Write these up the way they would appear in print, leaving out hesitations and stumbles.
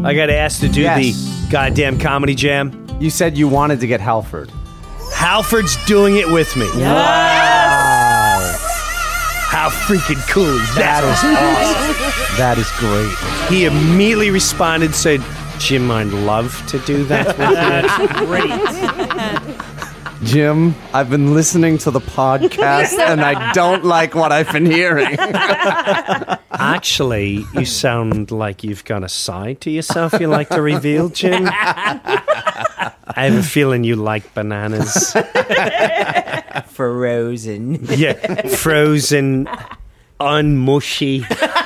I got asked to do the goddamn comedy jam. You said you wanted to get Halford. Halford's doing it with me. Yes! Wow. How freaking cool is that? That is great. He immediately responded, said, Jim, I'd love to do that with you. Great. Jim, I've been listening to the podcast and I don't like what I've been hearing. Actually, you sound like you've got a side to yourself you like to reveal, Jim. I have a feeling you like bananas. Frozen. Yeah, frozen, unmushy.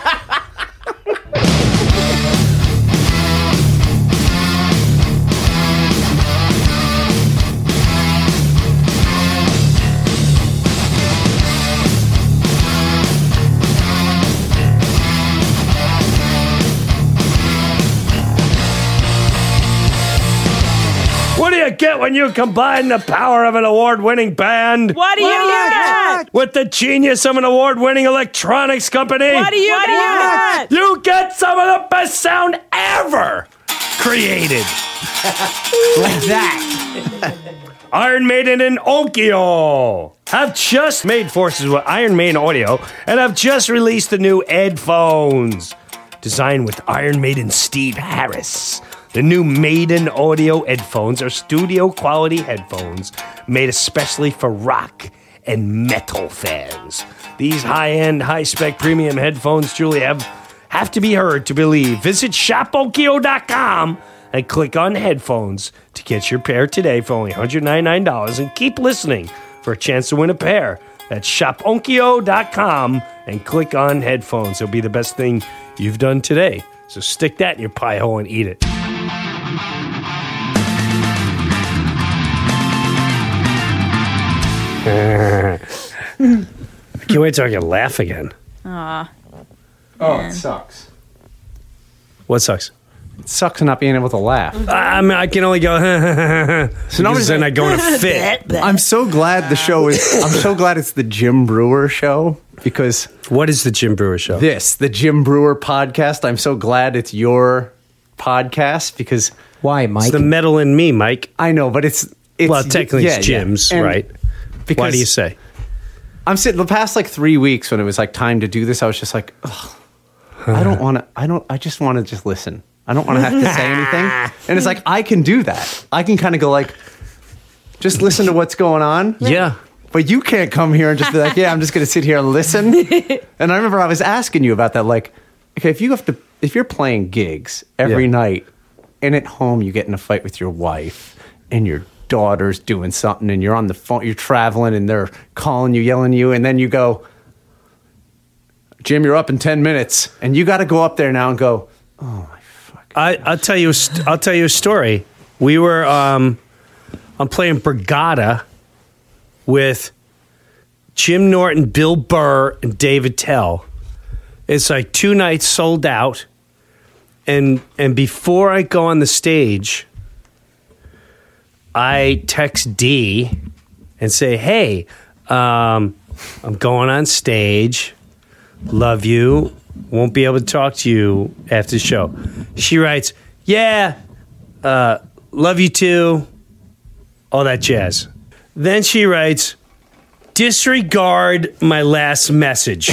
What do you get when you combine the power of an award-winning band What do you get? with the genius of an award-winning electronics company? What do you get? You get some of the best sound ever created. Like that. Iron Maiden and Onkyo have just made forces with Iron Maiden Audio and have just released the new headphones designed with Iron Maiden Steve Harris. The new Maiden Audio headphones are studio-quality headphones made especially for rock and metal fans. These high-end, high-spec premium headphones truly have to be heard to believe. Visit shoponkyo.com and click on headphones to get your pair today for only $199 and keep listening for a chance to win a pair. That's shoponkyo.com and click on headphones. It'll be the best thing you've done today. So stick that in your pie hole and eat it. I can't wait till I can laugh again. Oh, it sucks. What sucks? It sucks not being able to laugh. I mean, I can only go, so nobody's then I go in a fit. I'm so glad the show is. I'm so glad it's the Jim Brewer show because What is the Jim Brewer show? the Jim Brewer podcast. I'm so glad it's your podcast because Why, Mike? It's the metal in me, Mike. I know, but it's Well, technically it's Jim's, And right? Because Why do you say? I'm sitting the past like 3 weeks when it was like time to do this. I was just like, ugh, I don't want to. I just want to just listen. I don't want to have to say anything. And it's like I can do that. I can kind of go like, just listen to what's going on. Yeah. But you can't come here and just be like, yeah, I'm just going to sit here and listen. And I remember I was asking you about that. Like, okay, if you're playing gigs every night and at home you get in a fight with your wife and your daughter's doing something and you're on the phone, you're traveling and they're calling you, yelling at you. And then you go, Jim, you're up in 10 minutes. And you got to go up there now and go, oh my fuck. I'll tell you a story. We were, I'm playing Brigada with Jim Norton, Bill Burr, and David Tell. It's like 2 nights sold out. And before I go on the stage, I text D and say, hey, I'm going on stage. Love you. Won't be able to talk to you after the show. She writes, yeah, love you too. All that jazz. Then she writes, disregard my last message.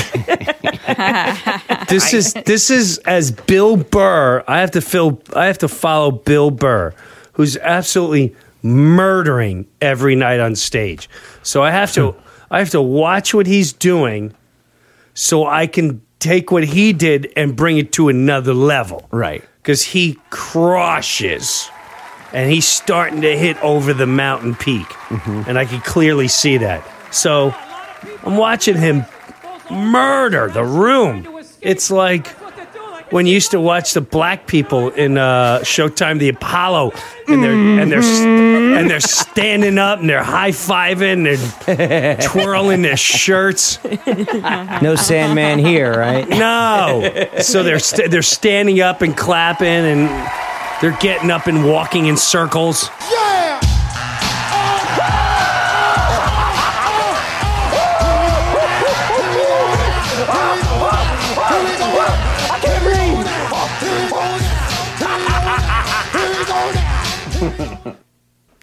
This is as Bill Burr. I have to follow Bill Burr, who's absolutely murdering every night on stage. So I have to watch what he's doing so I can take what he did and bring it to another level. Right. Because he crushes. And he's starting to hit over the mountain peak. Mm-hmm. And I can clearly see that. So I'm watching him murder the room. It's like when you used to watch the black people in Showtime, the Apollo, and they're standing up and they're high-fiving, they're twirling their shirts. No Sandman here, right? No. So they're standing up and clapping, and they're getting up and walking in circles. Yeah!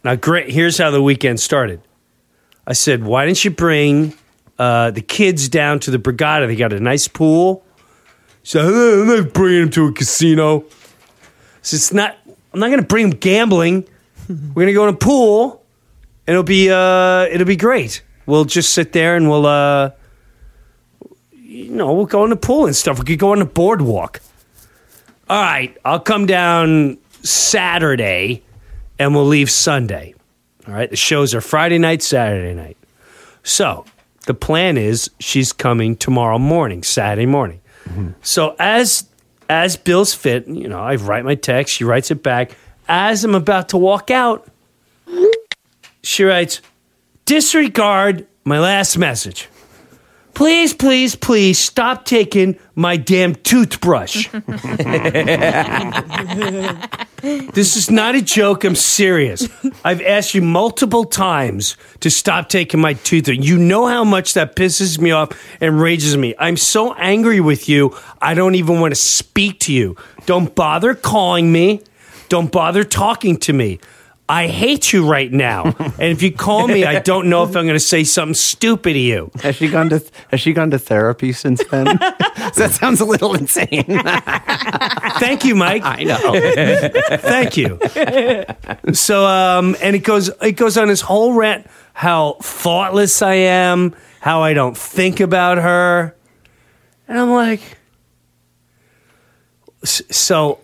Now, great. Here's how the weekend started. I said, why didn't you bring the kids down to the Borgata? They got a nice pool. So I'm not bringing them to a casino. So I'm not going to bring them gambling. We're going to go in a pool, and it'll be great. We'll just sit there and we'll go in the pool and stuff. We could go on the boardwalk. All right, I'll come down Saturday, and we'll leave Sunday. All right, the shows are Friday night, Saturday night. So the plan is she's coming tomorrow morning, Saturday morning. Mm-hmm. So as Bill's fit, I write my text. She writes it back. As I'm about to walk out, she writes, disregard my last message. Please, please, please stop taking my damn toothbrush. This is not a joke. I'm serious. I've asked you multiple times to stop taking my toothbrush. You know how much that pisses me off and rages me. I'm so angry with you, I don't even want to speak to you. Don't bother calling me. Don't bother talking to me. I hate you right now. And if you call me, I don't know if I'm going to say something stupid to you. Has she gone to therapy since then? That sounds a little insane. Thank you, Mike. I know. Thank you. So, and it goes on this whole rant how thoughtless I am, how I don't think about her. And I'm like, so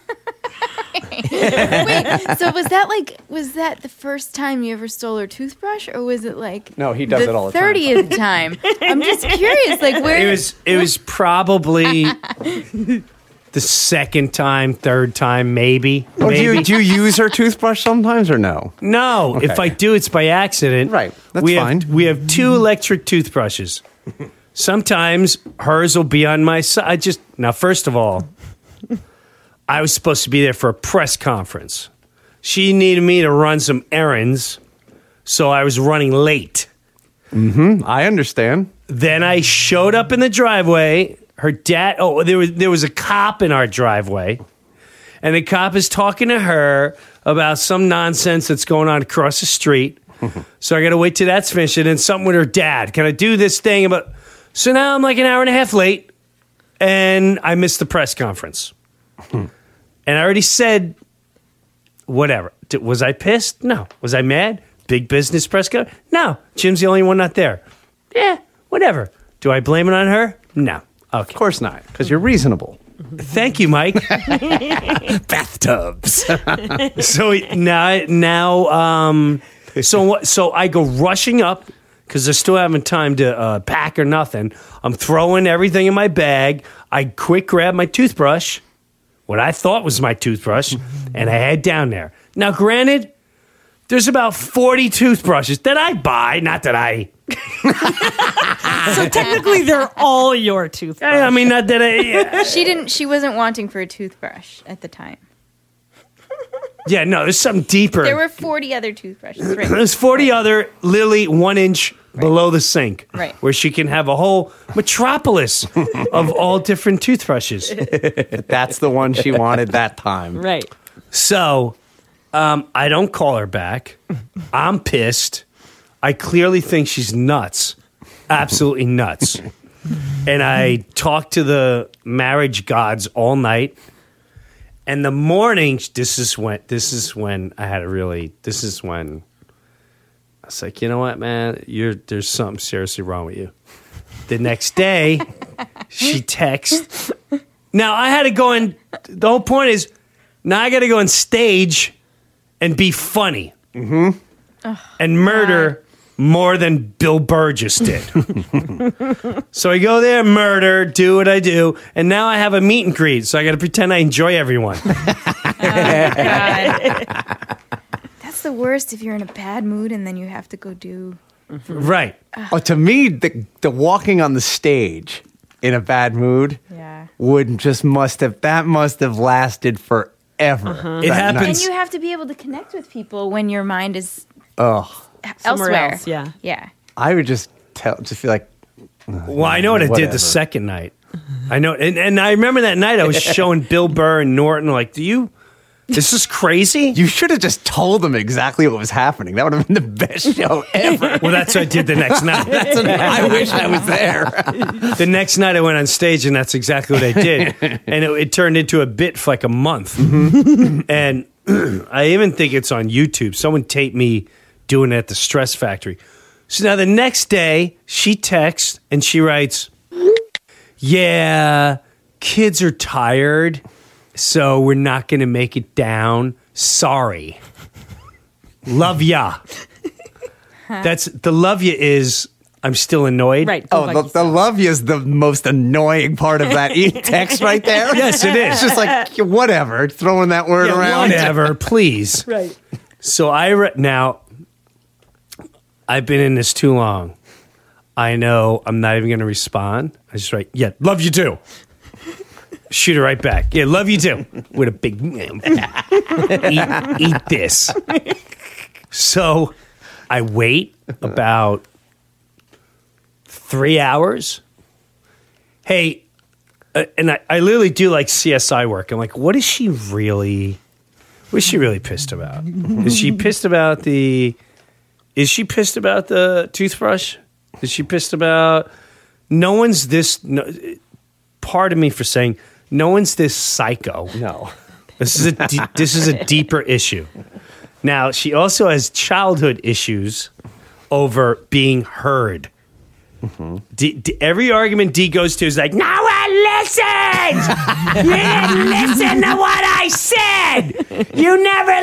Wait, so was that the first time you ever stole her toothbrush, or was it like No, he does it all the time. 30th time? I'm just curious, like where it was probably the second time, third time, maybe. Oh, maybe. do you use her toothbrush sometimes or no? No, Okay. if I do, it's by accident. Right, that's we fine. We have two electric toothbrushes. Sometimes hers will be on my side. Now, first of all, I was supposed to be there for a press conference. She needed me to run some errands, so I was running late. Mm-hmm. I understand. Then I showed up in the driveway. Her dad, there was a cop in our driveway, and the cop is talking to her about some nonsense that's going on across the street. So I got to wait till that's finished, and then something with her dad. Can I do this thing about? So now I'm like an hour and a half late, and I missed the press conference. And I already said, whatever. Was I pissed? No. Was I mad? Big business press conference? No. Jim's the only one not there. Yeah, whatever. Do I blame it on her? No. Okay. Of course not, because you're reasonable. Thank you, Mike. Bathtubs. So so I go rushing up because I still haven't time to pack or nothing. I'm throwing everything in my bag. I quick grab my toothbrush, what I thought was my toothbrush, and I head down there. Now, granted, there's about 40 toothbrushes that I buy, not that I... So technically, they're all your toothbrush. I mean, not that I... she wasn't wanting for a toothbrush at the time. Yeah, no, there's something deeper. There were 40 other toothbrushes. Right. There's 40 other Lily 1 inch below the sink. Right. Where she can have a whole metropolis of all different toothbrushes. That's the one she wanted that time. Right. So, I don't call her back. I'm pissed. I clearly think she's nuts. Absolutely nuts. And I talked to the marriage gods all night. And the morning, this is when I was like, you know what, man, there's something seriously wrong with you. The next day, she texts. Now I had to go in. The whole point is, now I got to go on stage and be funny and murder more than Bill Burr just did. So I go there, murder, do what I do, and now I have a meet and greet, so I got to pretend I enjoy everyone. That's the worst if you're in a bad mood and then you have to go do. Right. Oh, to me, the walking on the stage in a bad mood Yeah. must have lasted forever. It happens. And you have to be able to connect with people when your mind is Oh, Somewhere elsewhere. else, yeah. Yeah. I would just feel like. Well, I know what I did Whatever. the second night. I know, and I remember that night I was showing Bill Burr and Norton, like, do you This is crazy. You should have just told them exactly what was happening. That would have been the best show ever. Well, that's what I did the next night. I wish I was there. The next night I went on stage, and that's exactly what I did. And it turned into a bit for like a month. And I even think it's on YouTube. Someone taped me doing it at the Stress Factory. So now the next day, she texts and she writes, yeah, kids are tired, so we're not going to make it down. Sorry. Love ya. That's the love ya is I'm still annoyed. Right. Oh, the love you is the most annoying part of that text right there. Yes, it is. It's just like, whatever, throwing that word around. Whatever, please. Right. So now I've been in this too long. I know I'm not even going to respond. I just write, yeah, love you too. Shoot it right back. Yeah, love you too. With a big eat this. So I wait about 3 hours. Hey, and I literally do like CSI work. I'm like, what is she really pissed about? Is she pissed about the toothbrush? Is she pissed about part of me for saying no one's this psycho. No. This is a deeper issue. Now, she also has childhood issues over being heard. Mm-hmm. Every argument D goes to is like, no one listened! You didn't listen to what I said! You never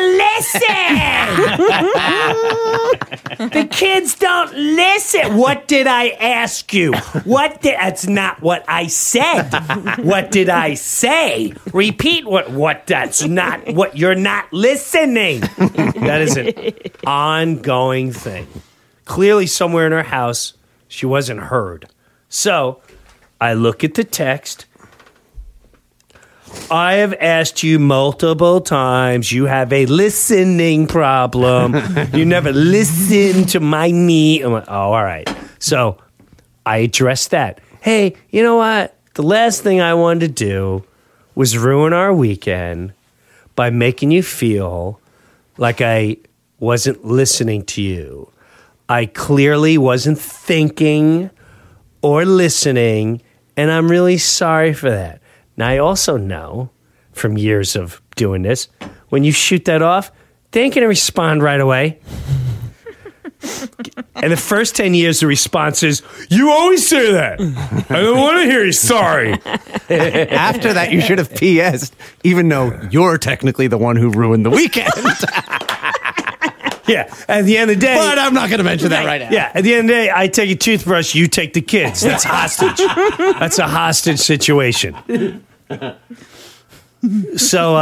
listen! The kids don't listen! What did I ask you? That's not what I said. What did I say? Repeat what that's not what you're not listening. That is an ongoing thing. Clearly somewhere in her house she wasn't heard. So I look at the text. I have asked you multiple times. You have a listening problem. You never listen to my need. I'm like, oh, all right. So I addressed that. Hey, you know what? The last thing I wanted to do was ruin our weekend by making you feel like I wasn't listening to you. I clearly wasn't thinking or listening, and I'm really sorry for that. Now, I also know from years of doing this, when you shoot that off, they ain't going to respond right away. And the first 10 years, the response is, you always say that. I don't want to hear you sorry. After that, you should have PS'd, even though you're technically the one who ruined the weekend. Yeah, at the end of the day. But I'm not going to mention that right now. Yeah, at the end of the day, I take a toothbrush, you take the kids. That's hostage. That's a hostage situation. So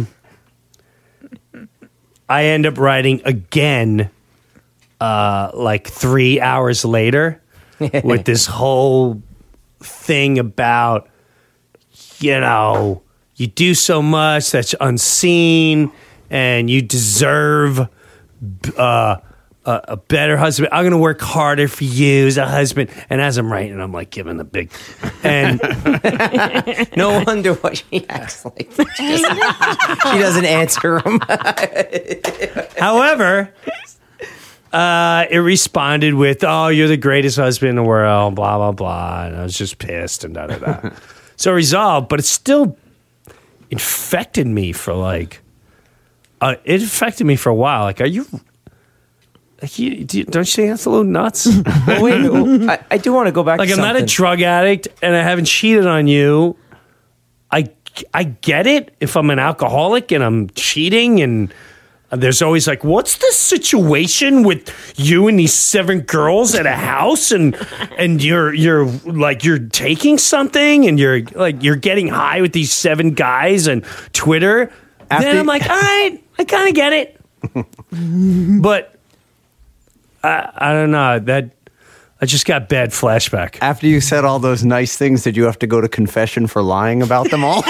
I end up writing again like 3 hours later with this whole thing about, you do so much that's unseen and you deserve a better husband. I'm going to work harder for you as a husband. And as I'm writing, I'm like giving the big, and No wonder why she acts like this. She doesn't answer him. however, it responded with, "Oh, you're the greatest husband in the world," blah blah blah, and I was just pissed and da da da. So resolved, but it still infected me for like. It affected me for a while. Like, are you? Don't you think that's a little nuts? Well, wait, I do want to go back. Like, to I'm not a something. drug addict, and I haven't cheated on you. I get it if I'm an alcoholic and I'm cheating, and there's always like, what's the situation with you and these 7 girls at a house, and you're like you're taking something, and you're getting high with these 7 guys and Twitter. Then I'm like, all right, I kind of get it. But I don't know. That I just got bad flashback. After you said all those nice things, did you have to go to confession for lying about them all?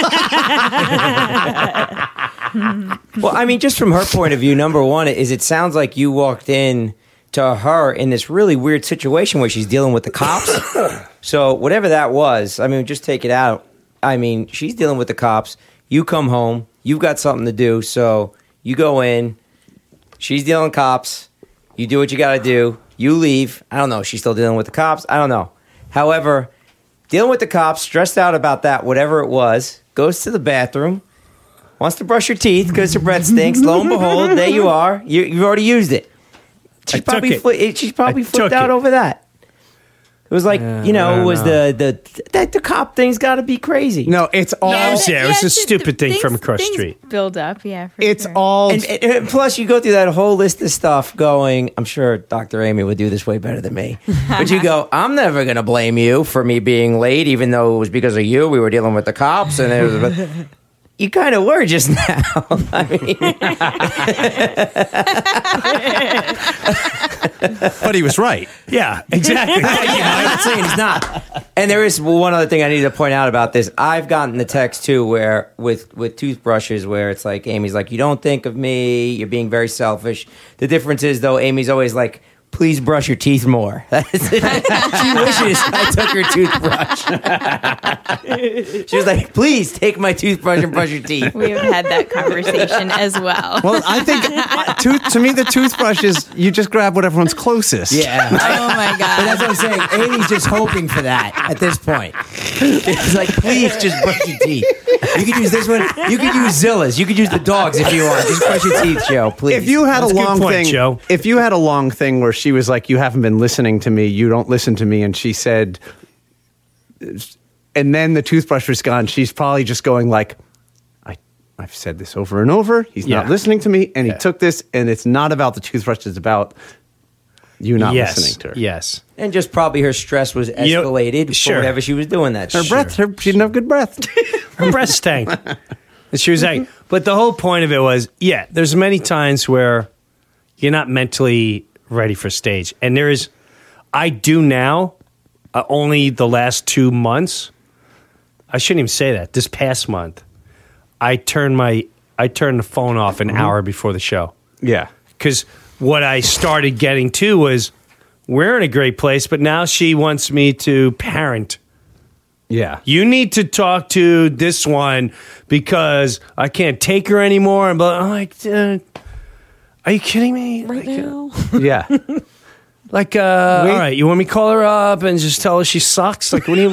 Well, I mean, just from her point of view, number one is it sounds like you walked in to her in this really weird situation where she's dealing with the cops. So whatever that was, I mean, just take it out. I mean, she's dealing with the cops. You come home. you've got something to do. So you go in. She's dealing with cops. You do what you got to do. You leave. I don't know. She's still dealing with the cops. I don't know. However, dealing with the cops, stressed out about that, whatever it was, goes to the bathroom, wants to brush her teeth because her breath stinks. Lo and behold, there you are. You've already used it. She's probably flipped out over that. It was like, it was the cop thing's got to be crazy. No, it's all. No, it was a stupid thing from across the street. Build up, yeah. It's sure. all. And plus, you go through that whole list of stuff going, I'm sure Dr. Amy would do this way better than me. But you go, I'm never going to blame you for me being late, even though it was because of you. We were dealing with the cops. And it was. You kind of were just now. I mean, but he was right. Yeah, exactly. I'm not saying he's not. And there is one other thing I need to point out about this. I've gotten the text too, where with toothbrushes, where it's like Amy's like, "You don't think of me. You're being very selfish." The difference is though, Amy's always like, "Please brush your teeth more." She wishes I took her toothbrush. She was like, "Please take my toothbrush and brush your teeth." We have had that conversation as well. Well, I think to me the toothbrush is you just grab whatever's closest. Yeah. Oh my But god. that's what I'm saying. Amy's just hoping for that at this point. It's like, please just brush your teeth. You could use this one. You could use Zilla's. You could use the dogs if you want. Just brush your teeth, Joe, please. If you had That's a a good long point, thing, Joe. if you had a long thing where she was like, "You haven't been listening to me. You don't listen to me," and she said, and then the toothbrush was gone, she's probably just going like, I've said this over and over. He's not listening to me, and he took this, and it's not about the toothbrush. It's about you not listening to her. Yes. And just probably her stress was escalated sure. for whatever she was doing that. Her breath, she didn't have good breath. Her breath stank. And she was like, but the whole point of it was, there's many times where you're not mentally ready for stage. And I do now, only the last 2 months. I shouldn't even say that. This past month, I turned the phone off an hour before the show. Yeah. Because what I started getting to was, we're in a great place, but now she wants me to parent. Yeah. You need to talk to this one because I can't take her anymore. But I'm like, are you kidding me? Right now. Yeah. All right, you want me to call her up and just tell her she sucks? Like, what do you...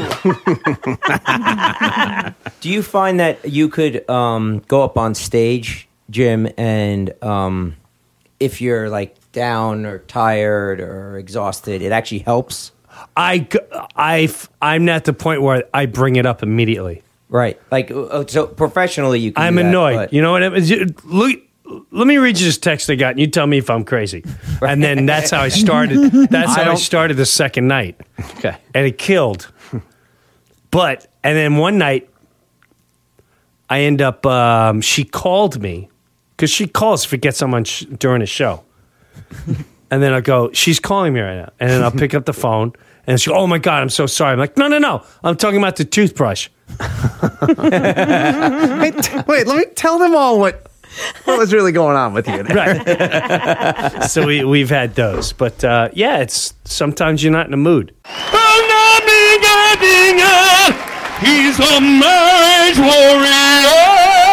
Do you find that you could go up on stage, Jim, and if you're like down or tired or exhausted, it actually helps? I'm at the point where I bring it up immediately. Right. Like, so professionally, you can I'm do that, annoyed. but- You know what I mean? Look, let me read you this text I got, and you tell me if I'm crazy. And then that's how I started. That's how I started the second night. Okay. And it killed. And then one night, I end up, she called me, because she calls if it gets someone during a show. And then I go, she's calling me right now. And then I'll pick up the phone, and she goes, oh my God, I'm so sorry. I'm like, no. I'm talking about the toothbrush. Wait, let me tell them all what was really going on with you. Right. So we've had those. But it's sometimes you're not in the mood. He's a marriage warrior.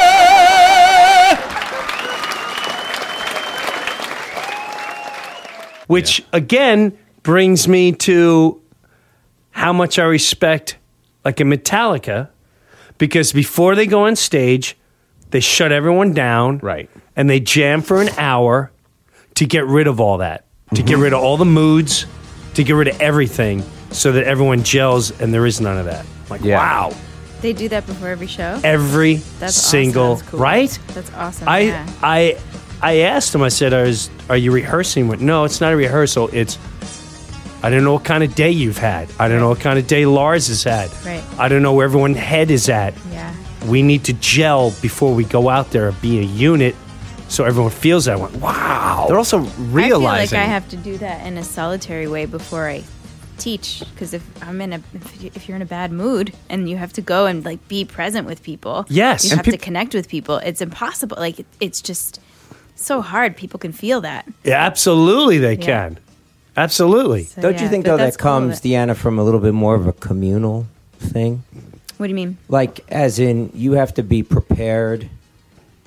Which, again, brings me to how much I respect, like a Metallica, because before they go on stage, they shut everyone down. Right. And they jam for an hour to get rid of all that, to get rid of all the moods, to get rid of everything so that everyone gels and there is none of that. Like, wow. They do that before every show? Every That's single, awesome. That's cool. right? That's awesome. I asked him, I said, are you rehearsing? No, it's not a rehearsal. It's, I don't know what kind of day you've had. I don't know what kind of day Lars has had. Right. I don't know where everyone's head is at. Yeah. We need to gel before we go out there and be a unit so everyone feels that. I went, wow. They're also realizing. I feel like I have to do that in a solitary way before I teach, because if you're in a bad mood and you have to go and like be present with people, yes, you have to connect with people. It's impossible. Like it's just so hard. People can feel that. Yeah, absolutely, they can. Absolutely. So, Don't you think, but though, that's that comes, cool Deanna, from a little bit more of a communal thing? What do you mean? Like, as in, you have to be prepared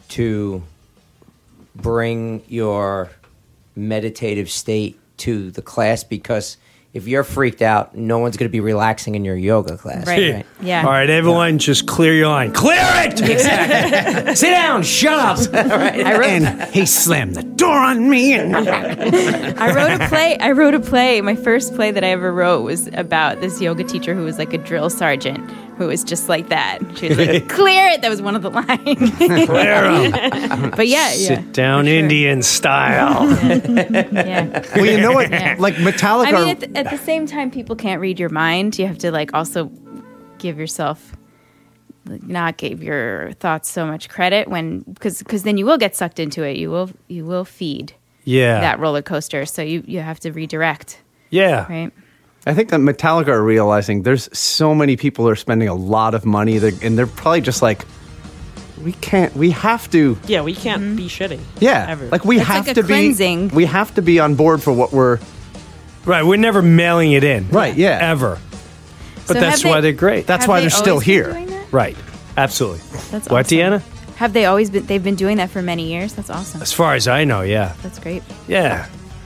to bring your meditative state to the class, because if you're freaked out, no one's going to be relaxing in your yoga class. Right. Yeah. All right, everyone, just clear your line. Clear it! Exactly. Sit down. Shut up. Right. And he slammed the door on me. And I wrote a play. My first play that I ever wrote was about this yoga teacher who was like a drill sergeant who was just like that. She was like, clear it. That was one of the lines. Clear 'em. But yeah. Sit down for sure. Indian style. Yeah. well, you know what? Yeah. Like Metallica. I mean, at the same time, people can't read your mind. You have to like also give yourself, like, not give your thoughts so much credit because then you will get sucked into it. You will feed Yeah. that roller coaster. So you have to redirect, Yeah. right? I think that Metallica are realizing there's so many people who are spending a lot of money, and they're probably just like, we have to. Yeah, we can't be shitty. Yeah, Ever. like we It's have like a to cleansing. be. We have to be on board for what we're. Right, we're never mailing it in. Right, yeah. Ever. But So that's have why they- they're great. That's Have why they they're still always been here. doing that? Right. Absolutely. That's What, awesome. Deanna? Have they always been? They've been doing that for many years. That's awesome. As far as I know, yeah. That's great. Yeah.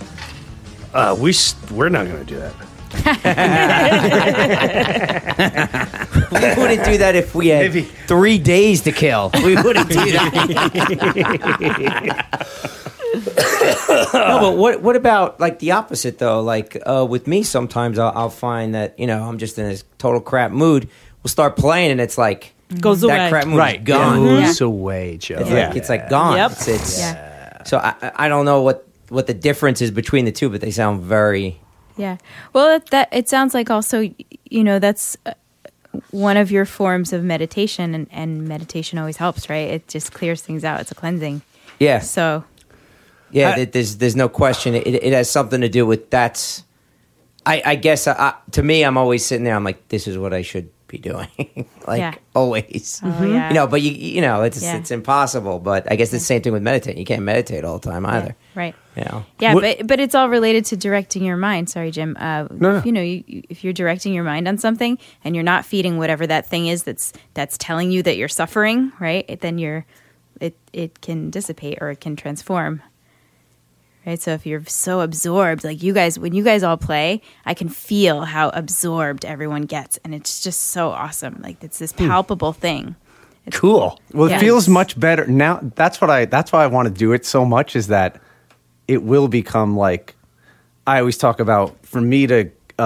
We're not going to do that. We wouldn't do that if we had 3 days to kill. We wouldn't do that. No, but what about like the opposite though? Like with me, sometimes I'll find that I'm just in this total crap mood. We'll start playing, and it's like Goes that away. crap mood Right. is gone. Goes away, Joe. It's, Yeah. it's like gone. Yep. It's Yeah. So I don't know what the difference is between the two, but they sound very. Yeah. Well, that it sounds like also, that's one of your forms of meditation, and meditation always helps, right? It just clears things out. It's a cleansing. Yeah. So, Yeah, there's no question. It has something to do with that's. I guess to me, I'm always sitting there. I'm like, this is what I should be doing, like Yeah. always. oh, yeah. But it's Yeah. it's impossible. But I guess it's the same thing with meditating. You can't meditate all the time either. Right. Yeah. But it's all related to directing your mind. Sorry, Jim. No. If you're directing your mind on something and you're not feeding whatever that thing is that's telling you that you're suffering, right? Then it can dissipate or it can transform. Right? So if you're so absorbed, like when you guys all play, I can feel how absorbed everyone gets, and it's just so awesome. Like it's this palpable thing. Cool. Well, it Yeah. feels much better now. That's why I want to do it so much, is that it will become like I always talk about. For me to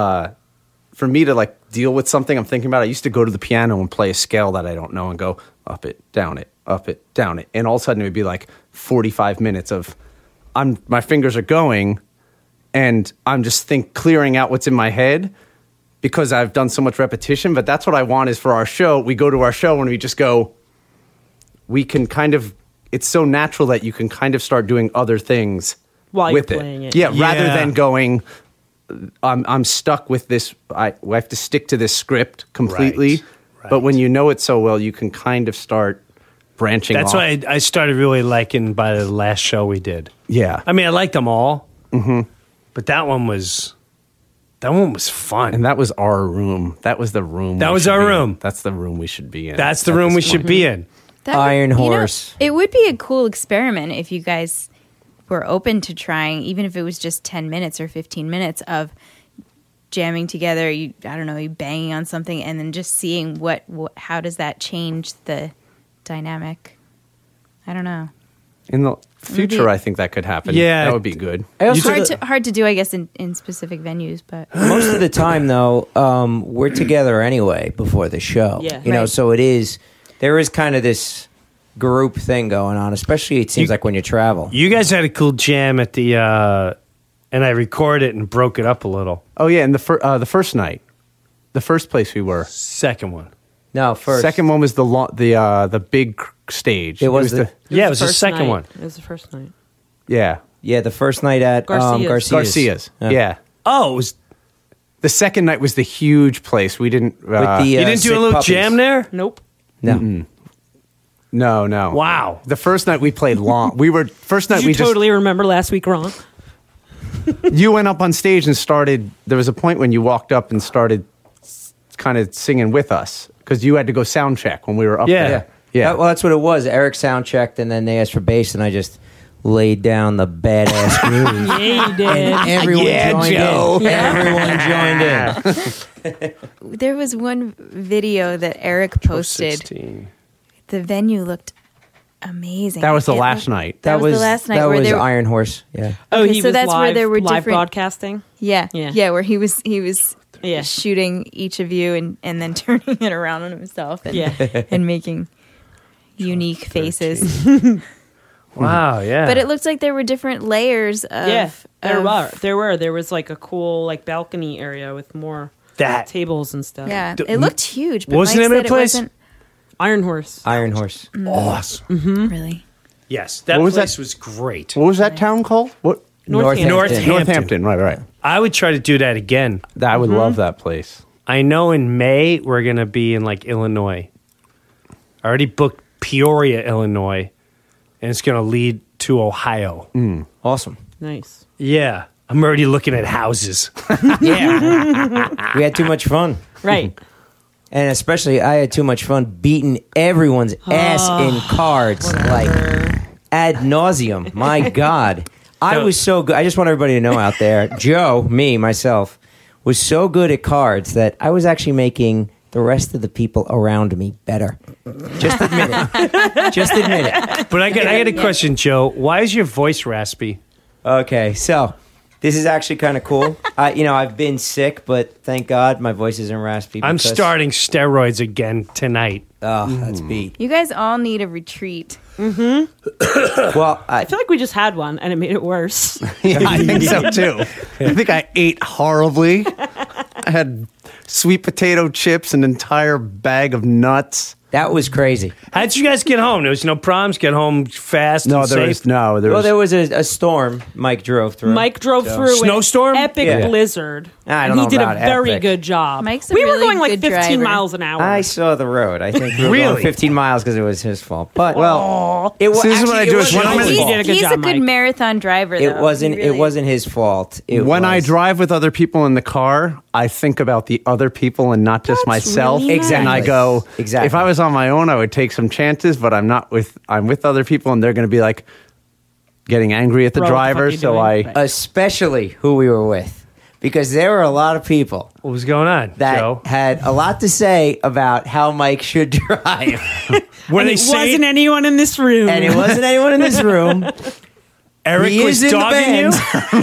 like deal with something I'm thinking about, I used to go to the piano and play a scale that I don't know and go up it, down it, up it, down it, and all of a sudden it would be like 45 minutes of my fingers are going, and I'm just clearing out what's in my head because I've done so much repetition. But that's what I want is for our show. We go to our show and we just go. We can it's so natural that you can kind of start doing other things While with you're playing it. Yeah, rather Yeah. than going, I'm stuck with this. I have to stick to this script completely. Right. But when you know it so well, you can kind of start branching That's off. why I started really liking by the last show we did. Yeah. I mean, I liked them all, but that one was fun. And that was our room. That was the room. That we was should our be in. room. That's the room we should be in. That's the at room this we should point. be in. Iron Horse. It would be a cool experiment if you guys were open to trying, even if it was just 10 minutes or 15 minutes of jamming together. You banging on something and then just seeing how does that change the dynamic. I don't know. In the future, Maybe- I think that could happen. Yeah. That would be good. I also- Hard to do, I guess, in specific venues, but most of the time though, we're together anyway before the show. Yeah. Right. So there is kind of this group thing going on, especially it seems like when you travel. You guys had a cool jam at the, and I recorded it and broke it up a little. Oh, yeah. And the first night, the first place we were. Second one. No, first. Second one was the big stage. It was the Yeah, it was the first second night. one. It was the first night. yeah. Yeah, the first night at Garcia's. Garcia's. Yeah. Oh, it was. The second night was the huge place. We didn't. With the, You didn't do sick a little puppies. jam there? Nope. No. No. Wow. The first night we played long. First night Did you we totally remember last week wrong? You went up on stage and started. There was a point when you walked up and started kind of singing with us because you had to go sound check when we were up Yeah. there. Yeah. Well, that's what it was. Eric sound checked, and then they asked for bass, and I just laid down the badass groove. Yeah, you did. And everyone joined Joe. in. Everyone joined in. There was one video that Eric posted. 16. The venue looked amazing. That was the It last looked- night. That was the last night That where was there. Iron Horse. Yeah. Oh, Okay, he so was that's where live, there were live different- broadcasting. Yeah, Yeah. yeah, where he was Yeah. shooting each of you and then turning it around on himself and Yeah. and making unique faces. Wow, yeah. But it looked like there were different layers of Yeah, there of- were. There was like a cool like balcony area with more that. tables and stuff. Yeah, D- it looked huge. But what was the Mike name of said the it place? wasn't Iron Horse. Iron Horse. Awesome. really. Yes, that What was place that? was great. What was that town called? What? Northampton. Northampton. Northampton. Right. I would try to do that again. I would love that place. I know in May we're going to be in like Illinois. I already booked Peoria, Illinois, and it's going to lead to Ohio. Awesome. Nice. Yeah, I'm already looking at houses. Yeah. We had too much fun. Right. And especially, I had too much fun beating everyone's ass in cards, like ad nauseum. My God, I was so good. I just want everybody to know out there, Joe, me, myself, was so good at cards that I was actually making the rest of the people around me better. Just admit it. Just admit it. But I got a question, Joe. Why is your voice raspy? Okay, so this is actually kind of cool. I've been sick, but thank God my voice isn't raspy. I'm because- starting steroids again tonight. Oh, that's beat. You guys all need a retreat. Well, I feel like we just had one and it made it worse. Yeah, I think so too. I think I ate horribly. I had sweet potato chips, an entire bag of nuts. that was crazy. How'd you guys get home? There was no problems. Get home fast. No, and there safe? was no. There Well, was. there was a storm Mike drove through. Mike drove through Snowstorm? an epic Yeah. blizzard. I don't and he know did about a very epic. good job. Mike's a we were really going like good 15 driver. miles an hour. I saw the road. I think we were Really? going 15 miles because it was his fault. But well, it was. this is what I do is when I'm in- He did a good He's job, a good Mike. marathon driver. It though. wasn't. He really- It wasn't his fault. when I was- drive with other people in the car, I think about the other people and not just That's myself. really nice. And I go, Exactly. if I was on my own, I would take some chances, but I'm not with. I'm with other people, and they're going to be like getting angry at the Bro, what the fuck driver. are you So doing? I. Right. especially who we were with, because there were a lot of people What was going on, that Joe? had a lot to say about how Mike should drive, Were and they it saying wasn't anyone in this room. and it wasn't anyone in this room. Eric He was is in the dogging you?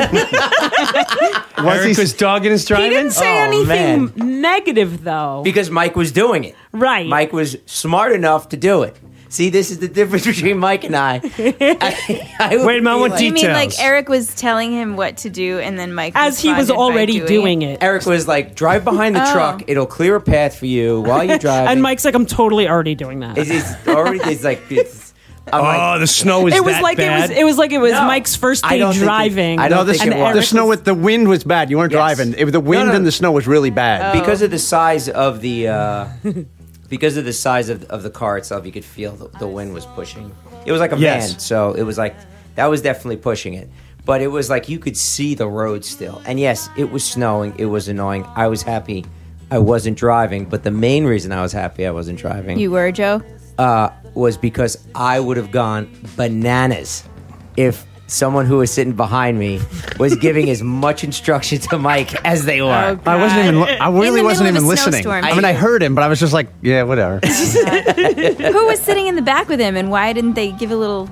band. Eric was dogging his He driving? didn't say Oh, anything negative though. Because Mike was doing it. Right. Mike was smart enough to do it. See, this is the difference between Mike and I. I would Wait a minute, I be want like- You mean like details. Eric was telling him what to do, and then Mike As he was responded by already doing it. Eric was like, drive behind the Oh. truck. It'll clear a path for you while you drive. And Mike's like, I'm totally already doing that. it's already, it's like, I'm like, Oh, the snow was It was that like bad? it was like it was No. Mike's first I day don't think it- driving. I No, don't the, think it was. the snow with the wind was bad. You weren't Yes. driving. The wind No. and the snow was really bad. because of the size of the because of the size of the car itself, you could feel the wind was pushing. It was like a Yes. van, so it was like that was definitely pushing it. But it was like you could see the road still. And yes, it was snowing. It was annoying. I was happy I wasn't driving, but the main reason I was happy I wasn't driving You were, Joe? was because I would have gone bananas if someone who was sitting behind me was giving as much instruction to Mike as they were. Oh, I wasn't even. I In really the wasn't middle even of a listening. snowstorm. I mean, I heard him, but I was just like, yeah, whatever. Who was sitting in the back with him, and why didn't they give a little?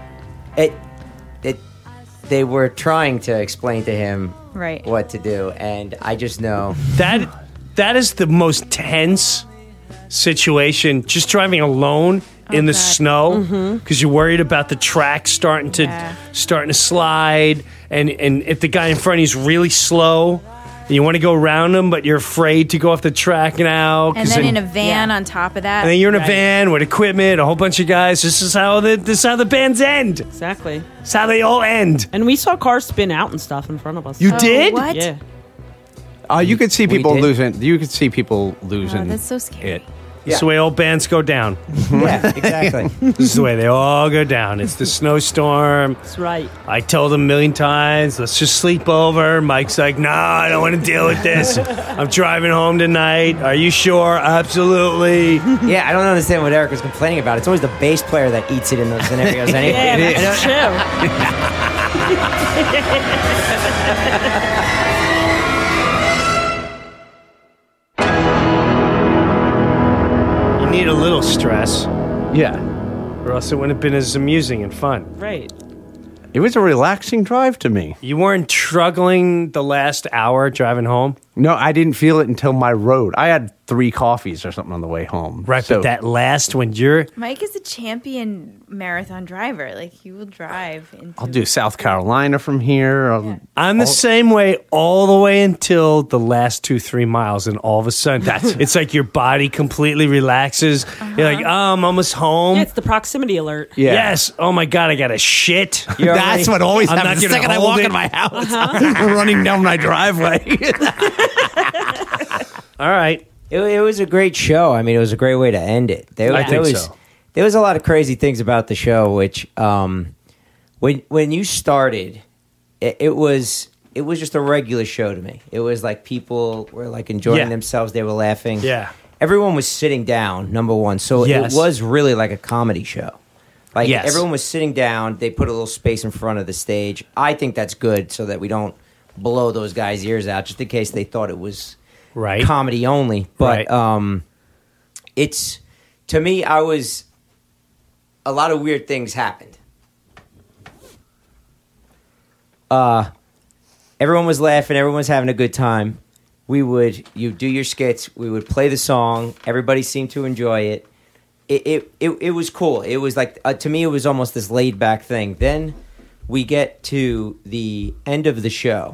They were trying to explain to him Right. what to do, and I just know. That is the most tense situation. Just driving alone in the God. snow because you're worried about the track starting to slide, and if the guy in front of you is really slow, and you want to go around him, but you're afraid to go off the track now. And 'cause then in a van Yeah. on top of that. and then you're in a Right. van with equipment, a whole bunch of guys. This is how the bands end. Exactly. It's how they all end. And we saw cars spin out and stuff in front of us. You Oh, did? what? Yeah. You could see We people did. losing. You could see people losing. Oh, that's so scary. It. This is the way old bands go down. Yeah, exactly. This is the way they all go down. It's the snowstorm. That's right. I told him a million times, let's just sleep over. Mike's like, nah, I don't want to deal with this. I'm driving home tonight. Are you sure? Absolutely. Yeah, I don't understand what Eric was complaining about. It's always the bass player that eats it in those scenarios anyway. Yeah, that's You need a little stress, Yeah. or else it wouldn't have been as amusing and fun. true. Right. It was a relaxing drive to me. You weren't struggling the last hour driving home? No, I didn't feel it until my road. I had 3 coffees or something on the way home. Right, So- but that last when you're... Mike is a champion marathon driver. Like, he will drive into... I'll do South Carolina from here. I'm the same way all the way until the last 2-3 miles, and all of a sudden, it's like your body completely relaxes. You're like, oh, I'm almost home. Yeah, it's the proximity alert. Yeah. Yes. Oh my God, I got to shit. That's what always I'm happens. not The gonna second I hold walk it. in my house, I'm running down my driveway. All right. It was a great show. I mean, it was a great way to end it. I think so. There was a lot of crazy things about the show, which when you started, it was just a regular show to me. It was like people were like enjoying Yeah. themselves. They were laughing. Yeah. Everyone was sitting down, number one. So Yes. it was really like a comedy show. Like Yes. everyone was sitting down. They put a little space in front of the stage. I think that's good so that we don't blow those guys' ears out just in case they thought it was Right. comedy only. But Right. it's, to me, a lot of weird things happened. Everyone was laughing. Everyone was having a good time. You do your skits. We would play the song. Everybody seemed to enjoy it. It was cool. It was like, to me, it was almost this laid back thing. Then we get to the end of the show,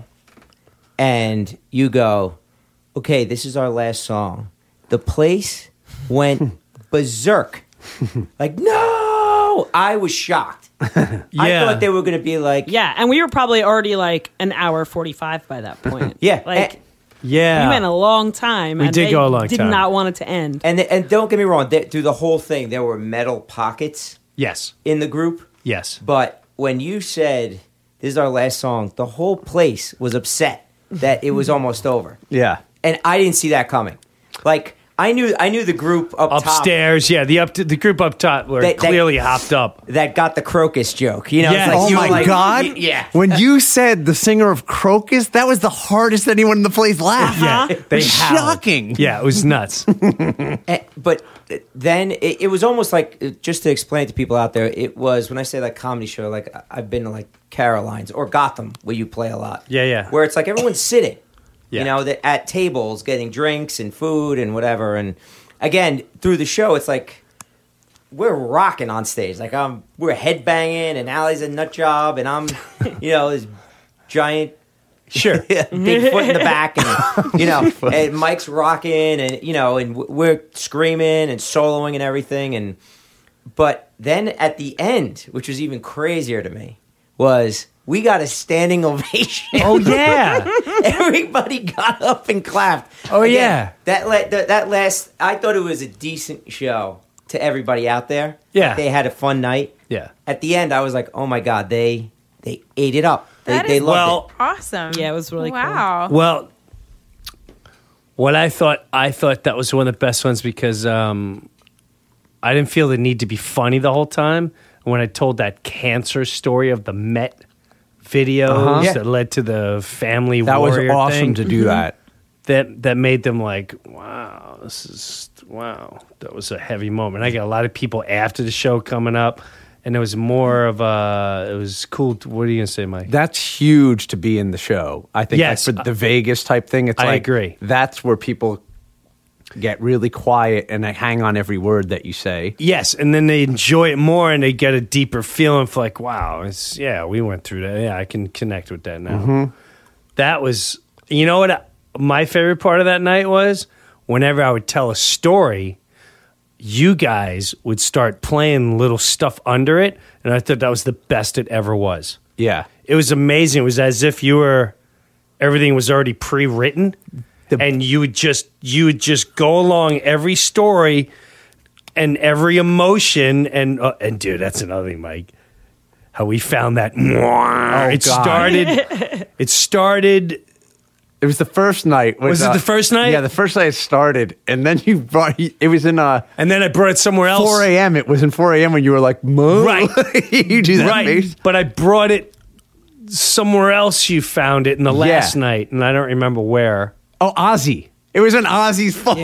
and you go, okay, this is our last song. The place went berserk. Like, no! I was shocked. I thought they were going to be like, Yeah, and we were probably already like an hour 45 by that point. Yeah, Like, Yeah. we went a long time. We and did they go a long did time. not want it to end. and don't get me wrong, through the whole thing, there were metal pockets Yes. in the group. Yes. But when you said, this is our last song, the whole place was upset that it was almost over. Yeah. And I didn't see that coming. Like, I knew the group up top Upstairs, yeah. The group up top were They- clearly hopped up. that got the Crocus joke. You know, Yeah. it's like Oh you were my like, God! yeah. When you said the singer of Crocus, that was the hardest anyone in the place laughed. Yeah. They howled. Shocking. Yeah, it was nuts. But then it was almost like, just to explain it to people out there, it was, when I say like comedy show, like I've been to like Caroline's or Gotham, where you play a lot. Yeah, yeah. Where it's like everyone's sitting, Yeah. you know, at tables getting drinks and food and whatever. And again, through the show, it's like we're rocking on stage. Like we're headbanging, and Allie's a nut job, and I'm, you know, this giant Sure. big foot in the back, and you know, and Mike's rocking, and you know, and we're screaming and soloing and everything, but then at the end, which was even crazier to me, was we got a standing ovation. Oh, yeah. Everybody got up and clapped. Oh, Again, yeah. that last, I thought it was a decent show to everybody out there. Yeah. They had a fun night. Yeah. At the end, I was like, oh my God, they ate it up. That They is loved it. awesome. Yeah, it was really cool. wow. Well, what I thought that was one of the best ones because I didn't feel the need to be funny the whole time. When I told that cancer story of the Met videos Yeah. that led to the family That was warrior awesome thing, to do that. that made them like, wow, that was a heavy moment. I got a lot of people after the show coming up, and it was more of it was cool. What are you gonna say, Mike? That's huge to be in the show. I think Yes. like for the Vegas type thing, it's I like agree. that's where people get really quiet and they hang on every word that you say. Yes, and then they enjoy it more, and they get a deeper feeling for like, wow, we went through that. Yeah, I can connect with that now. That was, you know what? My favorite part of that night was whenever I would tell a story, you guys would start playing little stuff under it, and I thought that was the best it ever was. Yeah. It was amazing. It was as if everything was already pre-written. and you would just go along every story and every emotion, and dude, that's another thing, Mike. How we found that. It started. It was the first night. Was it the first night? Yeah, the first night it started, and then it was in and then I brought it somewhere else. 4 a.m. It was in 4 a.m. when you were like, Moo. Right. You do that, right. face. But I brought it somewhere else. You found it in the last night, and I don't remember where. Oh, Ozzy. It was in Ozzy's fault.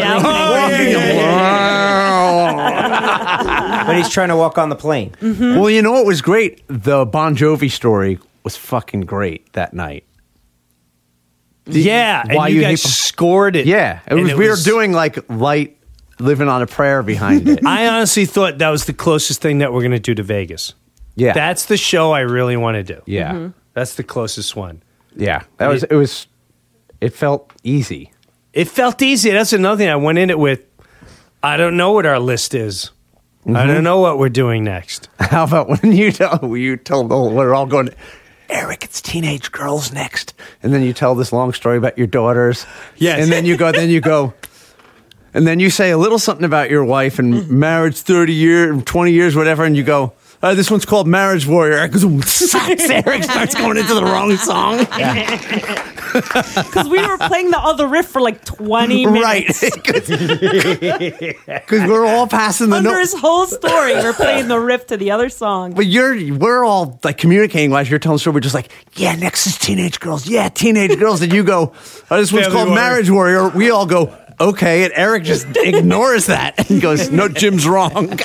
But he's trying to walk on the plane. Mm-hmm. Well, you know what was great? The Bon Jovi story was fucking great that night. Yeah, Why and you you guys hate- scored it. Yeah, And we were doing like light living on a prayer behind it. I honestly thought that was the closest thing that we're going to do to Vegas. Yeah. That's the show I really want to do. Yeah. That's the closest one. Yeah. It felt easy. It felt easy. That's another thing. I went in it with, I don't know what our list is. I don't know what we're doing next. How about when you told we're all going, Eric, it's teenage girls next. And then you tell this long story about your daughters. Yes. And then you go, and then you say a little something about your wife and marriage 30 years, 20 years, whatever. And you go, this one's called Marriage Warrior. Eric starts going into the wrong song. Because we were playing the other riff for like 20 minutes. Right. Because we're all passing the Under note. his whole story, we're playing the riff to the other song. But we're all like communicating while you're telling the story. We're just like, yeah, next is Teenage Girls. Yeah, Teenage Girls. And you go, this one's Family called Warrior. Marriage Warrior. We all go, okay. And Eric just ignores that and goes, no, Jim's wrong.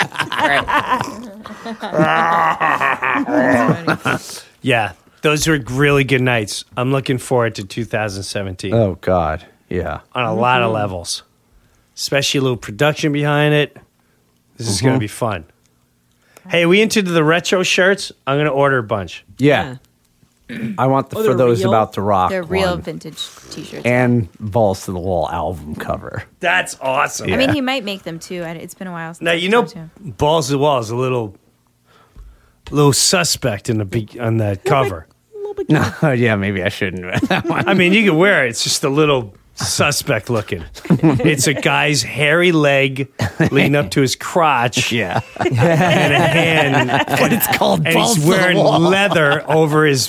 Yeah, those were really good nights. I'm looking forward to 2017 Oh, God. Yeah. on a lot of levels, especially a little production behind it. This is going to be fun. Hey, we into the retro shirts? I'm going to order a bunch. Yeah. I want Oh, for they're those real? about to rock. They're real one. vintage T-shirts. And Balls to the Wall album cover. That's awesome. I mean, he might make them too. It's been a while since. Now I've you know, talked to him. Balls to the Wall is a little suspect on the cover. No, yeah, maybe I shouldn't. I mean, you can wear it. It's just a little suspect looking. It's a guy's hairy leg leading up to his crotch. Yeah. And a hand. But it's called And Balls he's to the wearing Wall. leather over his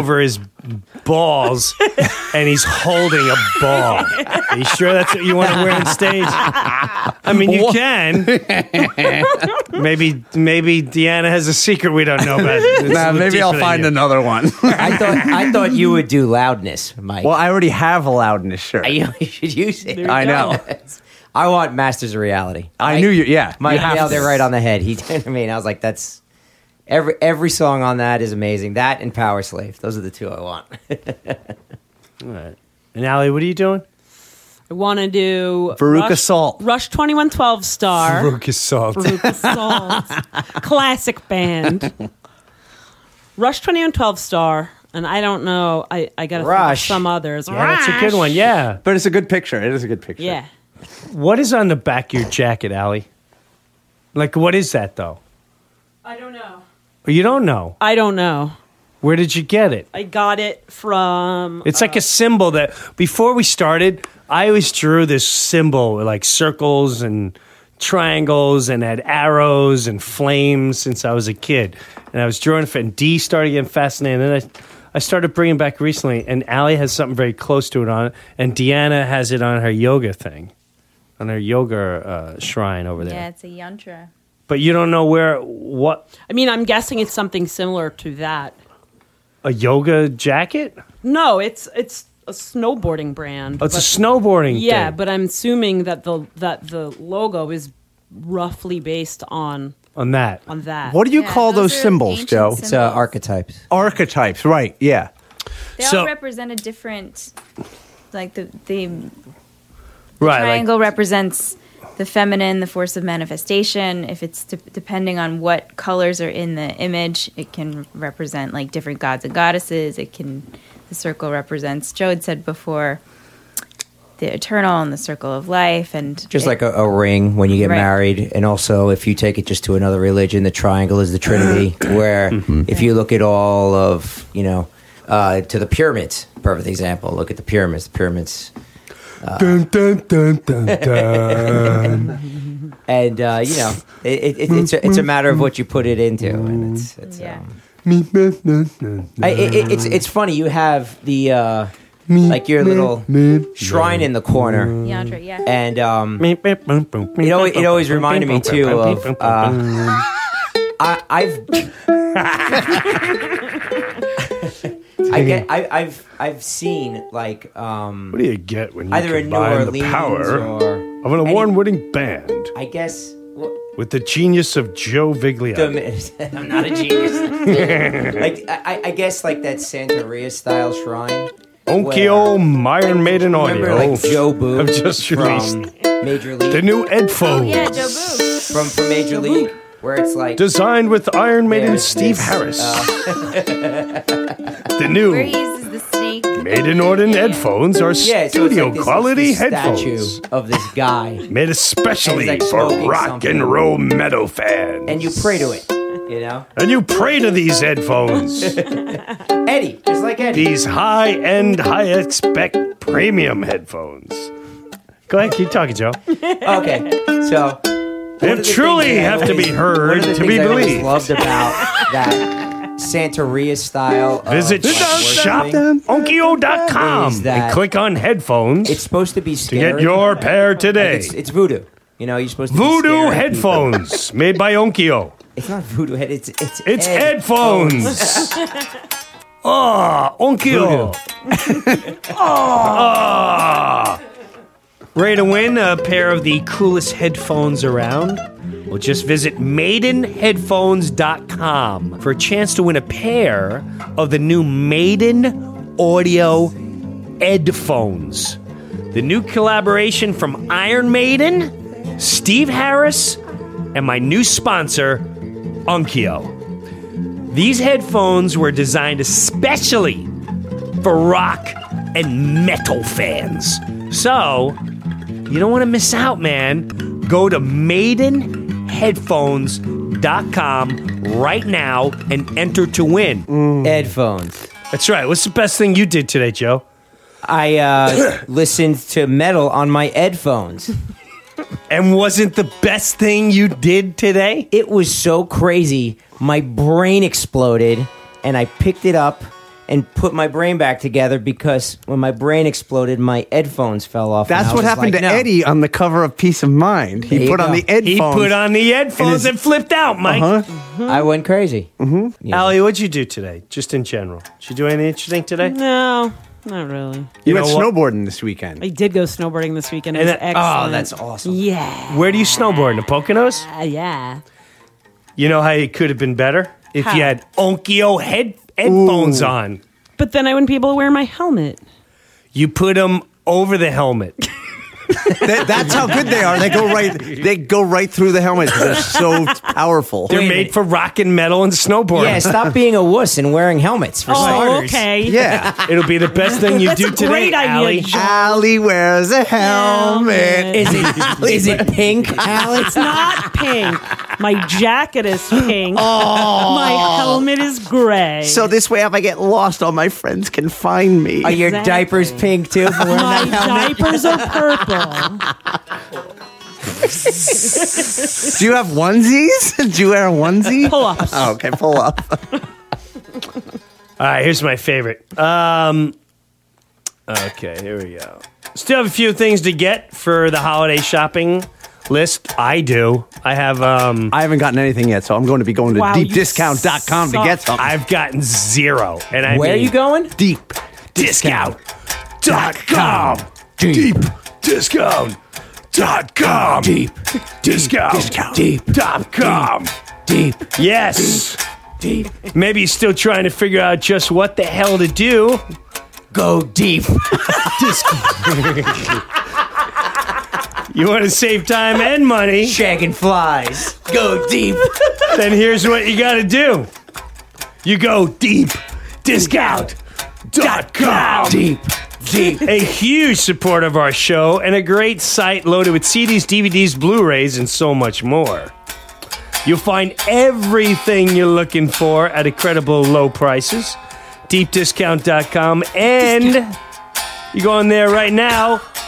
balls, and he's holding a ball. Are you sure that's what you want to wear on stage? I mean, you can. Maybe Deanna has a secret we don't know about. It's a Nah, little maybe I'll deeper than find you. another one. I thought you would do loudness, Mike. Well, I already have a loudness shirt. You should use it. I know. I want Masters of Reality. I knew you. Yeah, Mike you have nailed to. it right on the head. He did. I mean, I was like, that's every song on that is amazing. That and Power Slave. Those are the two I want. All right. And Allie, what are you doing? I want to do Veruca Rush, Salt. Rush 2112 Star. Veruca Salt. Veruca Salt. Classic band. Rush 2112 Star. And I don't know. I got to think of Rush. some others. Yeah, that's a good one. Yeah. But it's a good picture. It is a good picture. Yeah. What is on the back of your jacket, Allie? Like, what is that, though? I don't know. You don't know. I don't know. Where did you get it? I got it from. It's like a symbol that, before we started, I always drew this symbol with like circles and triangles and had arrows and flames since I was a kid. And I was drawing it, and Dee started getting fascinated. And then I started bringing it back recently, and Allie has something very close to it on it, and Deanna has it on her yoga thing, on her yoga shrine over there. Yeah, it's a yantra. But you don't know what, I mean, I'm guessing it's something similar to that. a yoga jacket? No, it's a snowboarding brand. Oh, it's a snowboarding Yeah, thing. but I'm assuming that the logo is roughly based on On that. that. What do you Yeah, call those are symbols, ancient Joe? It's symbols. archetypes. Archetypes, right? Yeah. They So- all represent a different, like the Right. triangle represents the feminine, the force of manifestation. If it's depending on what colors are in the image, it can represent like different gods and goddesses. The circle represents, Joe had said before, the eternal and the circle of life, and Just like a ring when you get Right. married. And also, if you take it just to another religion, the triangle is the Trinity, where if you look at all of, to the pyramids, perfect example, look at the pyramids. The pyramids Dun, dun, dun, dun, dun. And it's a matter of what you put it into, and it's it's funny. You have the like your little shrine in the corner, Yantra, yeah. and it always reminded me too of I've seen like What do you get when you either in New combine the Orleans power or of an award-winning band I guess with the genius of Joe Vigliotti? I'm not a genius. Like I guess like that Santeria style shrine. Onkyo Iron Maiden Audio. Remember like Joe Boo I've just released from Major League? the new headphones. Yeah, Joe Boo. From Major League, where it's like Designed with Iron Maiden there's Steve this, Harris. The Where new he uses the snake. Maiden Orden headphones are yeah, so it's studio like this quality statue headphones. of this guy, Made especially And he's, like, for smoking rock something. and roll metal fans. and you pray to it, you know. And you pray to these headphones. Eddie, just like Eddie. These high-end, high-expect premium headphones. Go ahead, keep talking, Joe. Okay, so They truly have to be heard to be believed. Loved about that Santeria style. Visit of, like, worshiping. shoponkyo.com Is that- and click on headphones It's supposed to be to scary. get your pair today. It's voodoo. You know, you're supposed to be Voodoo scaring headphones made by Onkyo. people. It's not voodoo head. It's It's headphones. Ah, Onkyo. Ah. Ready to win a pair of the coolest headphones around? Well, just visit maidenheadphones.com for a chance to win a pair of the new Maiden Audio headphones. The new collaboration from Iron Maiden, Steve Harris, and my new sponsor, Onkyo. These headphones were designed especially for rock and metal fans. So, you don't want to miss out, man. Go to maidenheadphones.com right now and enter to win. headphones. That's right. What's the best thing you did today, Joe? I listened to metal on my headphones. And wasn't the best thing you did today? It was so crazy. My brain exploded, and I picked it up and put my brain back together because when my brain exploded, my headphones fell off. That's and I what was happened like, to no. Eddie on the cover of Peace of Mind. There He you put on go. the headphones. He put on the headphones and flipped out, Mike. Uh-huh. I went crazy. Yeah. Allie, what'd you do today? Just in general. Did you do anything interesting today? No, not really. You know went what? snowboarding this weekend. I did go snowboarding this weekend. It And was that- excellent. Oh, that's awesome. Yeah. Where do you snowboard? In the Poconos? Yeah. You know how it could have been better? If How? you had Onkyo headphones on. But then I wouldn't be able to wear my helmet. You put them over the helmet. That's how good they are. They go right through the helmet. They're so powerful. They're Wait a made minute. for rock and metal and snowboarding. Yeah, stop being a wuss and wearing helmets for Oh, starters. okay. Yeah. It'll be the best thing you That's do a today, great idea, Allie. Joe. Allie wears a helmet. Is it pink, Alex? It's not pink. My jacket is pink. My helmet is gray. So this way, if I get lost, all my friends can find me. Are your Exactly. diapers pink too for wearing my that helmet? diapers are purple. Do you have onesies? Do you wear a onesie? Pull-ups. Oh, okay, pull up. All right, here's my favorite. Okay, here we go. Still have a few things to get for the holiday shopping list. I do. I have, I haven't gotten anything yet, so I'm going to be going to Wow, you deepdiscount.com to get something. I've gotten zero. And I Where are mean you going? Deepdiscount.com. Deepdiscount.com. Deepdiscount.com. Deep. Yes. Maybe you're still trying to figure out just what the hell to do. Go deep. You want to save time and money, Shagging flies. Go deep. then here's what you got to do. You go deepdiscount.com. Deep. A huge supporter of our show and a great site loaded with CDs, DVDs, Blu-rays, and so much more. You'll find everything you're looking for at incredible low prices. Deepdiscount.com. And you go in there right now,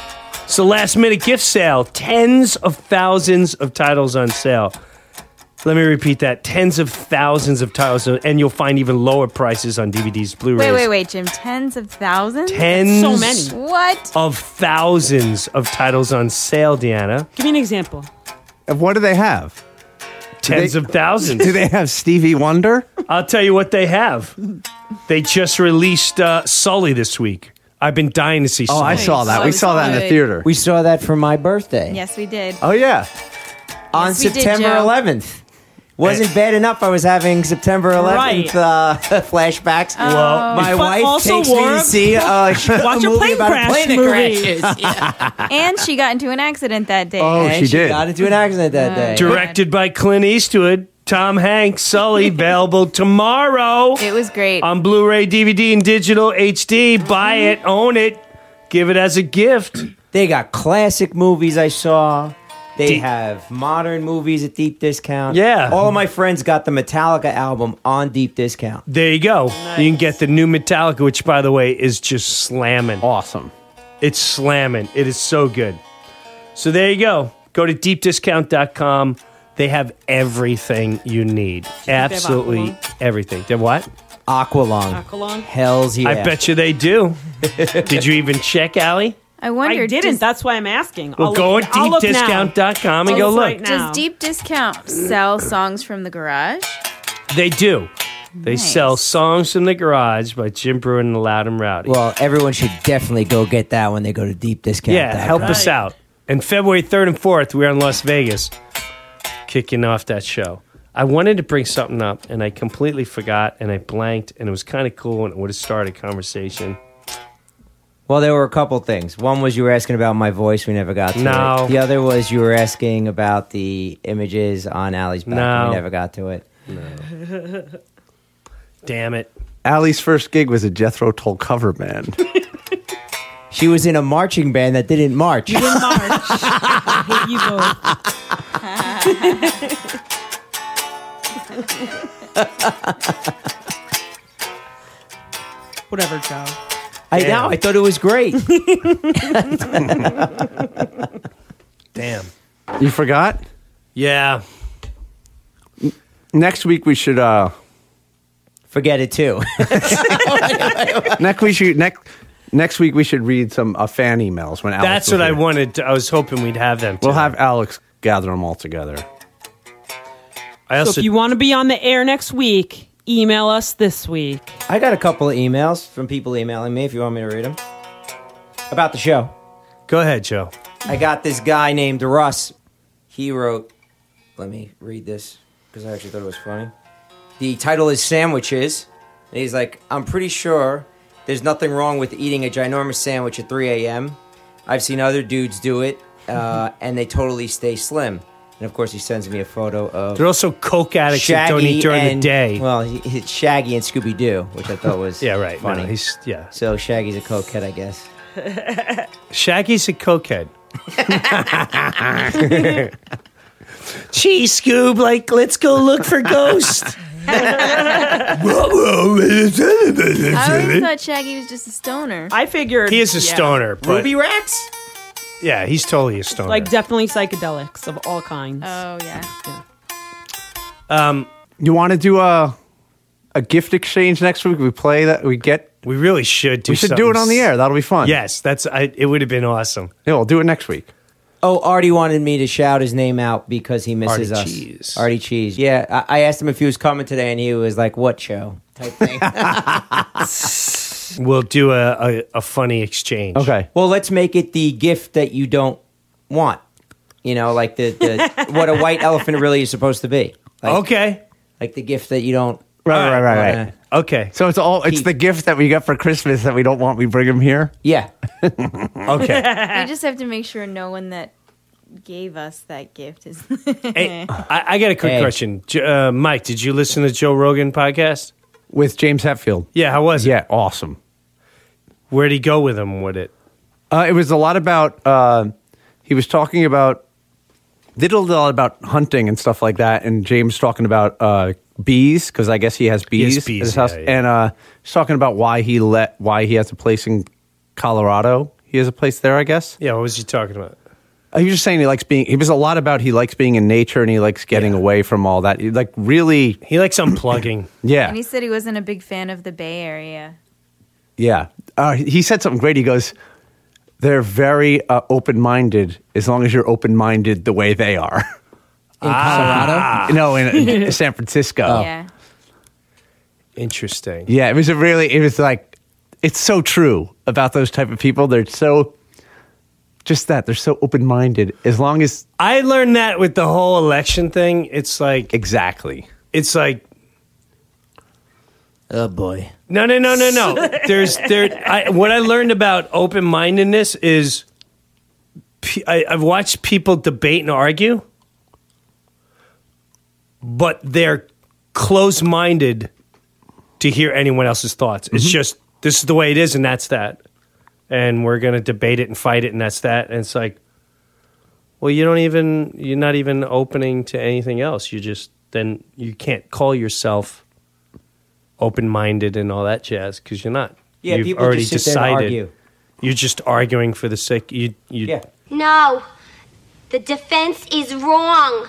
It's the last minute gift sale. Tens of thousands of titles on sale. Let me repeat that. Tens of thousands of titles, and you'll find even lower prices on DVDs, Blu-rays. Wait, Jim. Tens of thousands? Tens So many. What? of thousands of titles on sale, Deanna. Give me an example. And what do they have? Tens of thousands. Do they have Stevie Wonder? I'll tell you what they have. They just released Sully this week. I've been dying to see Oh, Sully. I saw that. So We saw that in the good. theater. We saw that for my birthday Yes, we did. Oh, yeah. on Yes, we did, September Joe. 11th. Wasn't bad enough. I was having September 11th flashbacks. Well, My But wife also takes me wore to a- see Watch a a movie plane about crash a plane that movie. crashes. Yeah. And she got into an accident that day. Oh, And she did. got into an accident that day. directed by Clint Eastwood, Tom Hanks, Sully, available tomorrow It was great. on Blu-ray, DVD, and digital HD. Buy it, own it, give it as a gift. They got classic movies I saw. They Deep- have modern movies at deep discount. Yeah. All of my friends got the Metallica album on deep discount. There you go. You can get the new Metallica, which, by the way, is just slamming. Awesome. It's slamming. It is so good. So there you go. Go to deepdiscount.com. They have everything you need. Absolutely Aqualung? everything. They have what? Aqualung. Aqualung? Hell's yeah. I bet you they do. Did you even check, Allie? I wonder. I didn't. Does, That's why I'm asking. Well, go at I'll look now. deepdiscount.com and I'll go look look. right now. does Deep Discount sell songs from the garage? They do. They Nice. sell Songs from the Garage by Jim Bruin and the Loud and Rowdy. Well, everyone should definitely go get that when they go to deep discount. yeah, help us Right. out. And February 3rd and 4th, we're in Las Vegas kicking off that show. I wanted to bring something up, and I completely forgot, and I blanked, and it was kind of cool, and it would have started a conversation. Well, there were a couple things. One was you were asking about my voice. We never got to No. it. The other was you were asking about the images on Allie's back. No. And we never got to it. Damn it. Allie's first gig was a Jethro Tull cover band. She was in a marching band that didn't march. You didn't march. I hate you both. Whatever, Joe. I Damn. know. I thought it was great. Damn. You forgot? Yeah. Next week we should Forget it too. next week we should read some fan emails when Alex That's was what I here. wanted. I was hoping we'd have them. We'll today. have Alex gather them all together. I So also, if you want to be on the air next week, email us this week. I got a couple of emails from people emailing me if you want me to read them. About the show. go ahead, Joe. I got this guy named Russ. He wrote, let me read this because I actually thought it was funny. The title is Sandwiches. And he's like, I'm pretty sure there's nothing wrong with eating a ginormous sandwich at 3 a.m. I've seen other dudes do it, and they totally stay slim. And of course, he sends me a photo of They're also Coke addicts that don't Shaggy eat during and, the day. Well, it's Shaggy and Scooby Doo, which I thought was yeah, right. funny. No, he's yeah. So Shaggy's a cokehead, I guess. Shaggy's a cokehead. Gee, Scoob, like, let's go look for Ghost. I always thought Shaggy was just a stoner. I figured He is a yeah, stoner, but Ruby Rex? yeah, he's totally a stoner. like definitely psychedelics of all kinds. Oh yeah. You want to do a gift exchange next week? We play that. We really should do. We should do it on the air. That'll be fun. Yes, it would have been awesome. Yeah, we'll do it next week. Oh, Artie wanted me to shout his name out because he misses Artie us. Cheese. Artie Cheese. Yeah, I asked him if he was coming today, and he was like, "What show?" type thing. We'll do a funny exchange. Okay. Well, let's make it the gift that you don't want. You know, like the what a white elephant really is supposed to be. Like, Okay. Like the gift that you don't. Right. Okay. So it's the gift that we got for Christmas that we don't want. We bring them here. Yeah. Okay. We just have to make sure no one that gave us that gift is. Hey, I got a quick Hey. question. Mike, did you listen to Joe Rogan podcast? With James Hetfield. Yeah, how was it? Yeah, awesome. Where'd he go with him with it? It was a lot about. He was talking about. They did a lot about hunting and stuff like that, and James talking about bees because I guess he has bees, has bees, at his house, yeah. and he's talking about why he has a place in Colorado. He has a place there, I guess. Yeah, what was he talking about? He was just saying he likes being in nature and he likes getting away from all that. He likes unplugging. Yeah. And he said he wasn't a big fan of the Bay Area. Yeah. He said something great. He goes, they're very open-minded as long as you're open-minded the way they are. In Colorado? No, in San Francisco. Yeah. Interesting. Yeah, it was it's so true about those type of people. They're so, they're so open-minded as long as. I learned that with the whole election thing. It's like. Exactly. It's like. Oh, boy. No. What I learned about open-mindedness is I've watched people debate and argue, but they're closed-minded to hear anyone else's thoughts. It's just, this is the way it is, and that's that. And we're going to debate it and fight it, and that's that. And it's like, well, you're not even opening to anything else. Then you can't call yourself open-minded and all that jazz because you're not. Yeah, You've people already just sit there and decided. argue. You're just arguing for the sake. Yeah. No, the defense is wrong.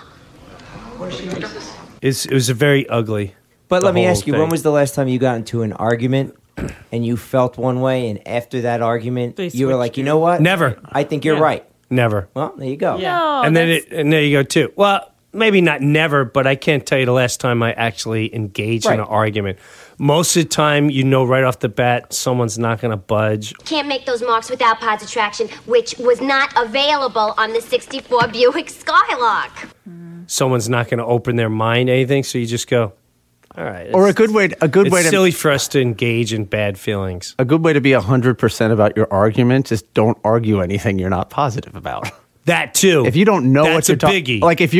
It was a very ugly. But the let me whole ask you, thing. when was the last time you got into an argument and you felt one way, and after that argument, They you were switched like, you you. know what? Never. I think you're Yeah. right. Never. Well, there you go. Yeah. No, and then that's- and there you go too. Well, maybe not never, but I can't tell you the last time I actually engaged in Right. an argument. Most of the time, right off the bat, someone's not going to budge. Can't make those marks without pods traction, which was not available on the 64 Buick Skylark. Someone's not going to open their mind to anything, so you just go, all right. Or a good way It's silly for us to engage in bad feelings. A good way to be 100% about your argument is don't argue anything you're not positive about. That too. If you don't know That's what you're a talking, biggie. like if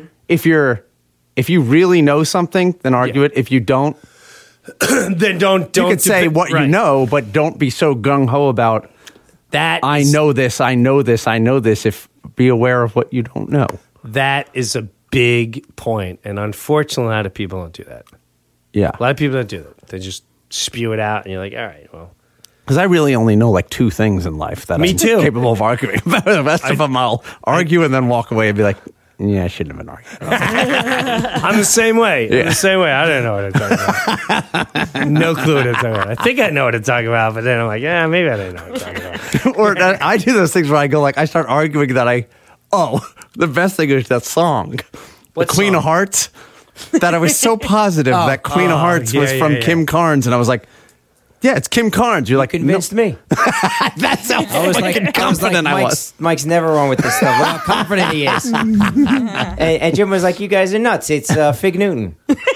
you really know something, then argue it. If you don't, then don't. you could say what you know, but don't be so gung ho about. That I know this. I know this. I know this. If be aware of what you don't know. That is a big point, and unfortunately, a lot of people don't do that. Yeah, A lot of people don't do that. They just spew it out, and you're like, all right, well. because I really only know like two things in life that Me I'm too. capable of arguing about. The rest of them, I'll argue and then walk away and be like, yeah, I shouldn't have been arguing. I'm the same way. I'm the same way. I don't know what I'm talking about. No clue what I'm talking about. I think I know what I'm talking about, but then I'm like, yeah, maybe I don't know what I'm talking about. Or I do those things where I go like, I start arguing that the best thing is that song, What the Queen song? of Hearts, that I was so positive that Queen of Hearts was yeah, from yeah. Kim Carnes, and I was like, yeah, it's Kim Carnes. You're like, Convinced me. that's how I was like, confident I was. Mike's never wrong with this stuff. Look how confident he is. and Jim was like, you guys are nuts. It's Fig Newton.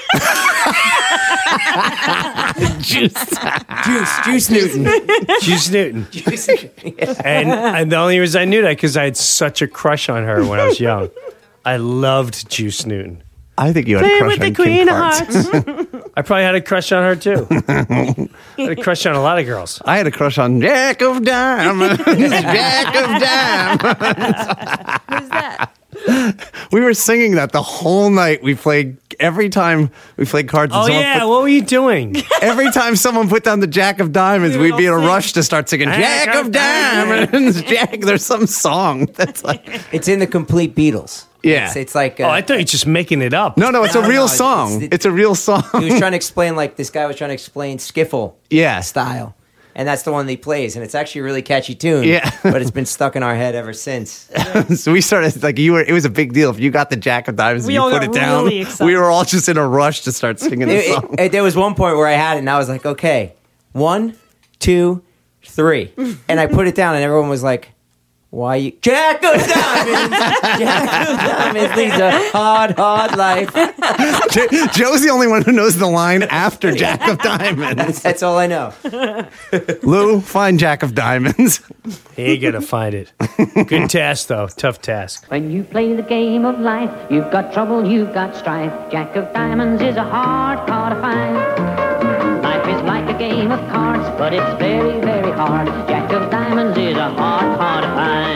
Juice Newton. Juice Newton. And the only reason I knew that because I had such a crush on her when I was young. I loved Juice Newton. I think you had a crush on Kim Carnes. I probably had a crush on her too. I had a crush on a lot of girls. I had a crush on Jack of Diamonds. Jack of Diamonds. Who's that? We were singing that the whole night. Every time we played cards. And Oh someone yeah, what were you doing? every time someone put down the Jack of Diamonds, we'd be in a rush to start singing Jack of Diamonds. Jack, there's some song that's like, It's in the complete Beatles. Yeah. It's like... Oh, I thought you were just making it up. no, it's a No, real no, song. it's- It's a real song. he was trying to explain, like, this guy was trying to explain skiffle Yeah. style. And that's the one that he plays. And it's actually a really catchy tune. Yeah. But it's been stuck in our head ever since. So we started like it was a big deal if you got the Jack of Diamonds and We you all put got it down. really excited. We were all just in a rush to start singing the song. There was one point where I had it, and I was like, okay, 1, 2, 3. And I put it down, and everyone was like, why you... Jack of Diamonds! Jack of Diamonds leads a hard, hard life. Joe's the only one who knows the line after Jack of Diamonds. That's all I know. Lou, find Jack of Diamonds. You gotta find it. Good task though. Tough task. When you play the game of life, you've got trouble, you've got strife. Jack of Diamonds is a hard card to find. Life is like a game of cards, but it's very, very hard. Jack of Diamonds is a hard card to find.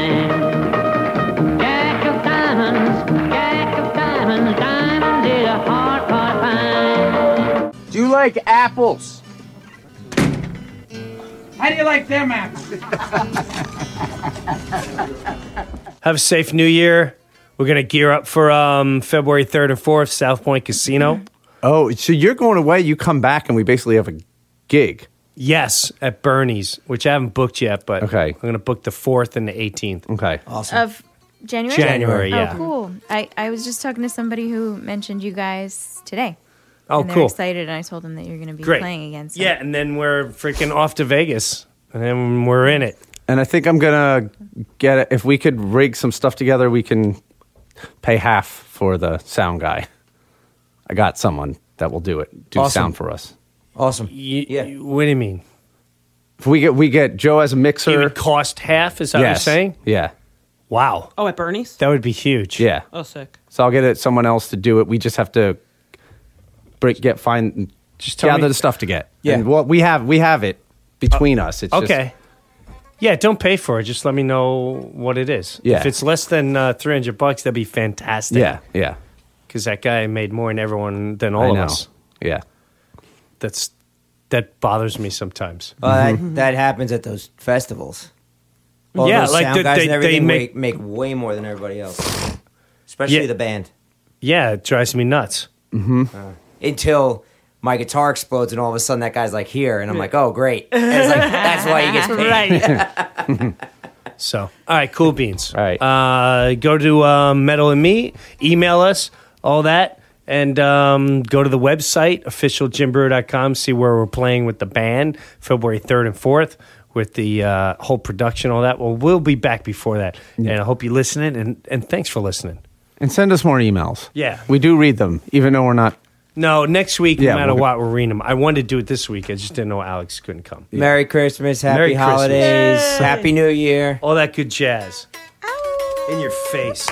Jack of Diamonds, Diamonds is a hard card to find. Do you like apples? How do you like them apples? Have a safe New Year. We're going to gear up for February 3rd and 4th, South Point Casino. Oh, so you're going away, you come back, and we basically have a gig. Yes, at Bernie's, which I haven't booked yet, but Okay. I'm going to book the 4th and the 18th. Okay. Awesome. Of January? January, yeah. Oh, cool. I was just talking to somebody who mentioned you guys today. Oh, and they're cool. excited, and I told them that you're going to be Great. playing again. So. Yeah, and then we're freaking off to Vegas, and then we're in it. And I think I'm going to get it. If we could rig some stuff together, we can pay half for the sound guy. I got someone that will do Awesome. sound for us. Awesome. Yeah. What do you mean? If we get Joe as a mixer. It would cost half, is that what you're Yes. saying? Yeah. Wow. Oh, at Bernie's? That would be huge. Yeah. Oh, sick. So I'll get someone else to do it. We just have to Just tell gather me. the stuff to get. Yeah. And we have it between us. It's Okay. Yeah, don't pay for it. Just let me know what it is. Yeah. If it's less than $300, that'd be fantastic. Just, yeah. Because that guy made more than everyone than I all of know. us. Yeah. That bothers me sometimes. That happens at those festivals. All Yeah, those like sound they- guys they- and everything they make way more than everybody else, especially Yeah. the band. Yeah, it drives me nuts. Until my guitar explodes and all of a sudden that guy's like here, and I'm like, oh great, and it's like that's why he gets paid. Right. So, all right, cool beans. All right. Go to Metal and Me, email us, all that, and go to the website, officialjimbrewer.com, see where we're playing with the band, February 3rd and 4th, with the whole production, all that. Well, we'll be back before that. And I hope you're listening, and thanks for listening. And send us more emails. Yeah. We do read them, even though we're not. No, next week, Yeah, no matter we'll- what, we're reading them. I wanted to do it this week. I just didn't know Alex couldn't come. Merry Christmas, Happy Merry Christmas. Holidays, Yay. Happy New Year. All that good jazz. In your face.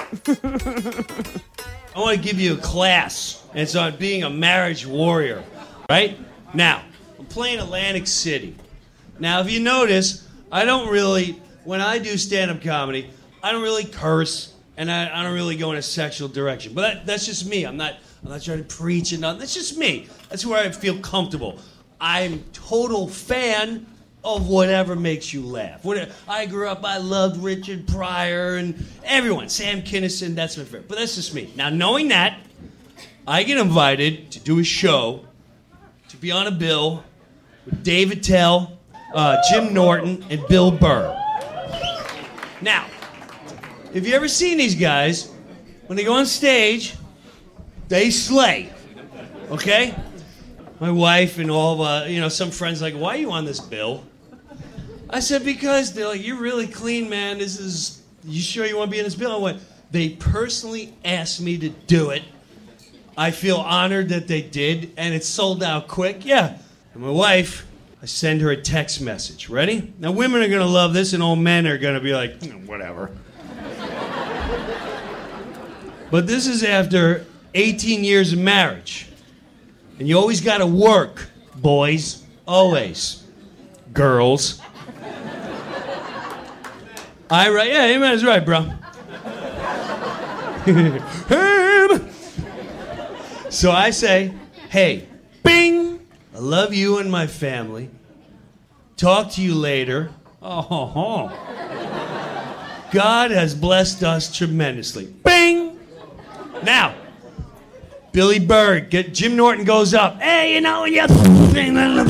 I want to give you a class. And it's on being a marriage warrior. Right? Now, I'm playing Atlantic City. Now, if you notice, I don't really, when I do stand-up comedy, I don't really curse, and I don't really go in a sexual direction. But that's just me. I'm not trying to preach and nothing. That's just me. That's where I feel comfortable. I'm total fan of whatever makes you laugh. I grew up, I loved Richard Pryor and everyone. Sam Kinison, that's my favorite. But that's just me. Now, knowing that, I get invited to do a show, to be on a bill with Dave Attell, Jim Norton, and Bill Burr. Now, if you ever seen these guys, when they go on stage, they slay. Okay? My wife and all of, some friends like, why are you on this bill? I said, because they're like, you're really clean, man. You sure you want to be in this bill? I went, they personally asked me to do it. I feel honored that they did, and it sold out quick. Yeah. And my wife, I send her a text message. Ready? Now, women are going to love this, and all men are going to be like, whatever. But this is after 18 years of marriage. And you always got to work, boys. Always. Girls. Yeah, Amen is right, bro. So I say, hey, bing, I love you and my family. Talk to you later. Oh, God has blessed us tremendously. Bing! Now, Billy Berg, Jim Norton goes up. Hey, you know, when you fucking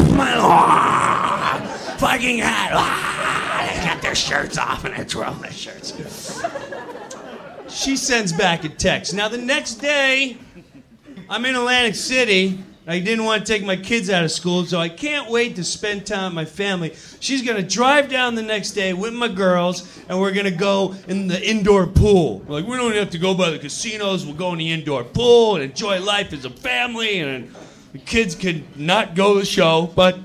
hat. They got their shirts off and they're twirling their shirts. She sends back a text. Now, the next day, I'm in Atlantic City. I didn't want to take my kids out of school, so I can't wait to spend time with my family. She's going to drive down the next day with my girls, and we're going to go in the indoor pool. We're like, we don't have to go by the casinos. We'll go in the indoor pool and enjoy life as a family. And the kids can not go to the show, but,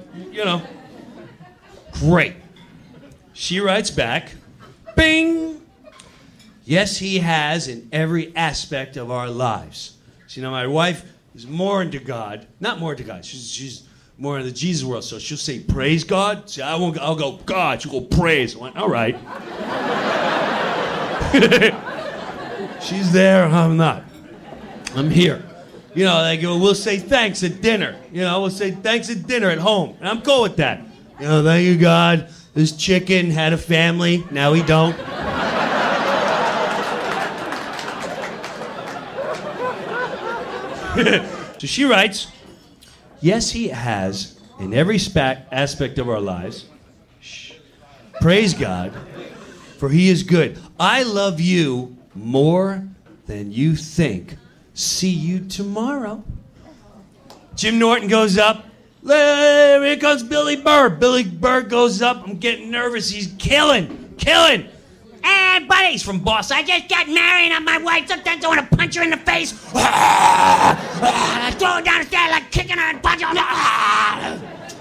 great. She writes back, bing! Yes, he has in every aspect of our lives. So, my wife is more into God. Not more into God. She's more in the Jesus world. So she'll say, praise God. See, I'll go, God. She'll go, praise. I went, all right. She's there. I'm not. I'm here. We'll say thanks at dinner. We'll say thanks at dinner at home. And I'm cool with that. Thank you, God. This chicken had a family, now he don't. So she writes, yes, he has, in every aspect of our lives. Shh. Praise God, for he is good. I love you more than you think. See you tomorrow. Jim Norton goes up. Here comes Billy Burr. Billy Burr goes up. I'm getting nervous. He's killing. Hey, buddy, he's from Boston. I just got married and my wife. Sometimes I want to punch her in the face. I throw her down the stairs like kicking her and punching her.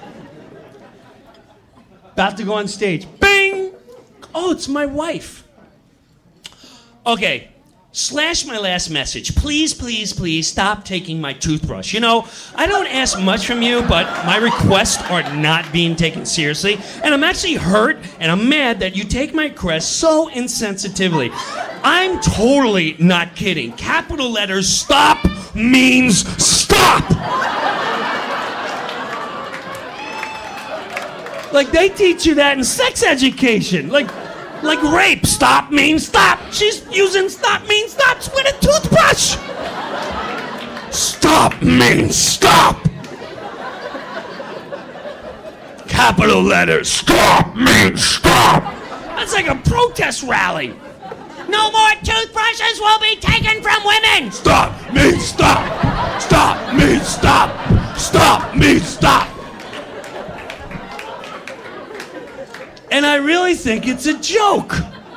About to go on stage. Bing! Oh, it's my wife. Okay. Slash my last message. Please, please, please stop taking my toothbrush. You know, I don't ask much from you, but my requests are not being taken seriously. And I'm actually hurt and I'm mad that you take my requests so insensitively. I'm totally not kidding. Capital letters stop means stop! Like they teach you that in sex education. Like rape, stop means stop. She's using stop means stops with a toothbrush. Stop means stop. Capital letters, stop means stop. That's like a protest rally. No more toothbrushes will be taken from women. Stop means stop. Stop means stop. Stop means stop. And I really think it's a joke.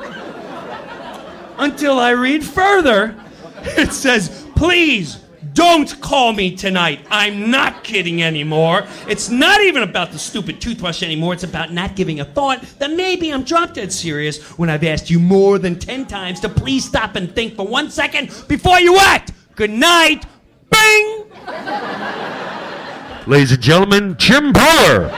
Until I read further, it says, please don't call me tonight. I'm not kidding anymore. It's not even about the stupid toothbrush anymore. It's about not giving a thought that maybe I'm drunk dead serious when I've asked you more than 10 times to please stop and think for 1 second before you act. Good night. Bing! Ladies and gentlemen, Jim Poehler.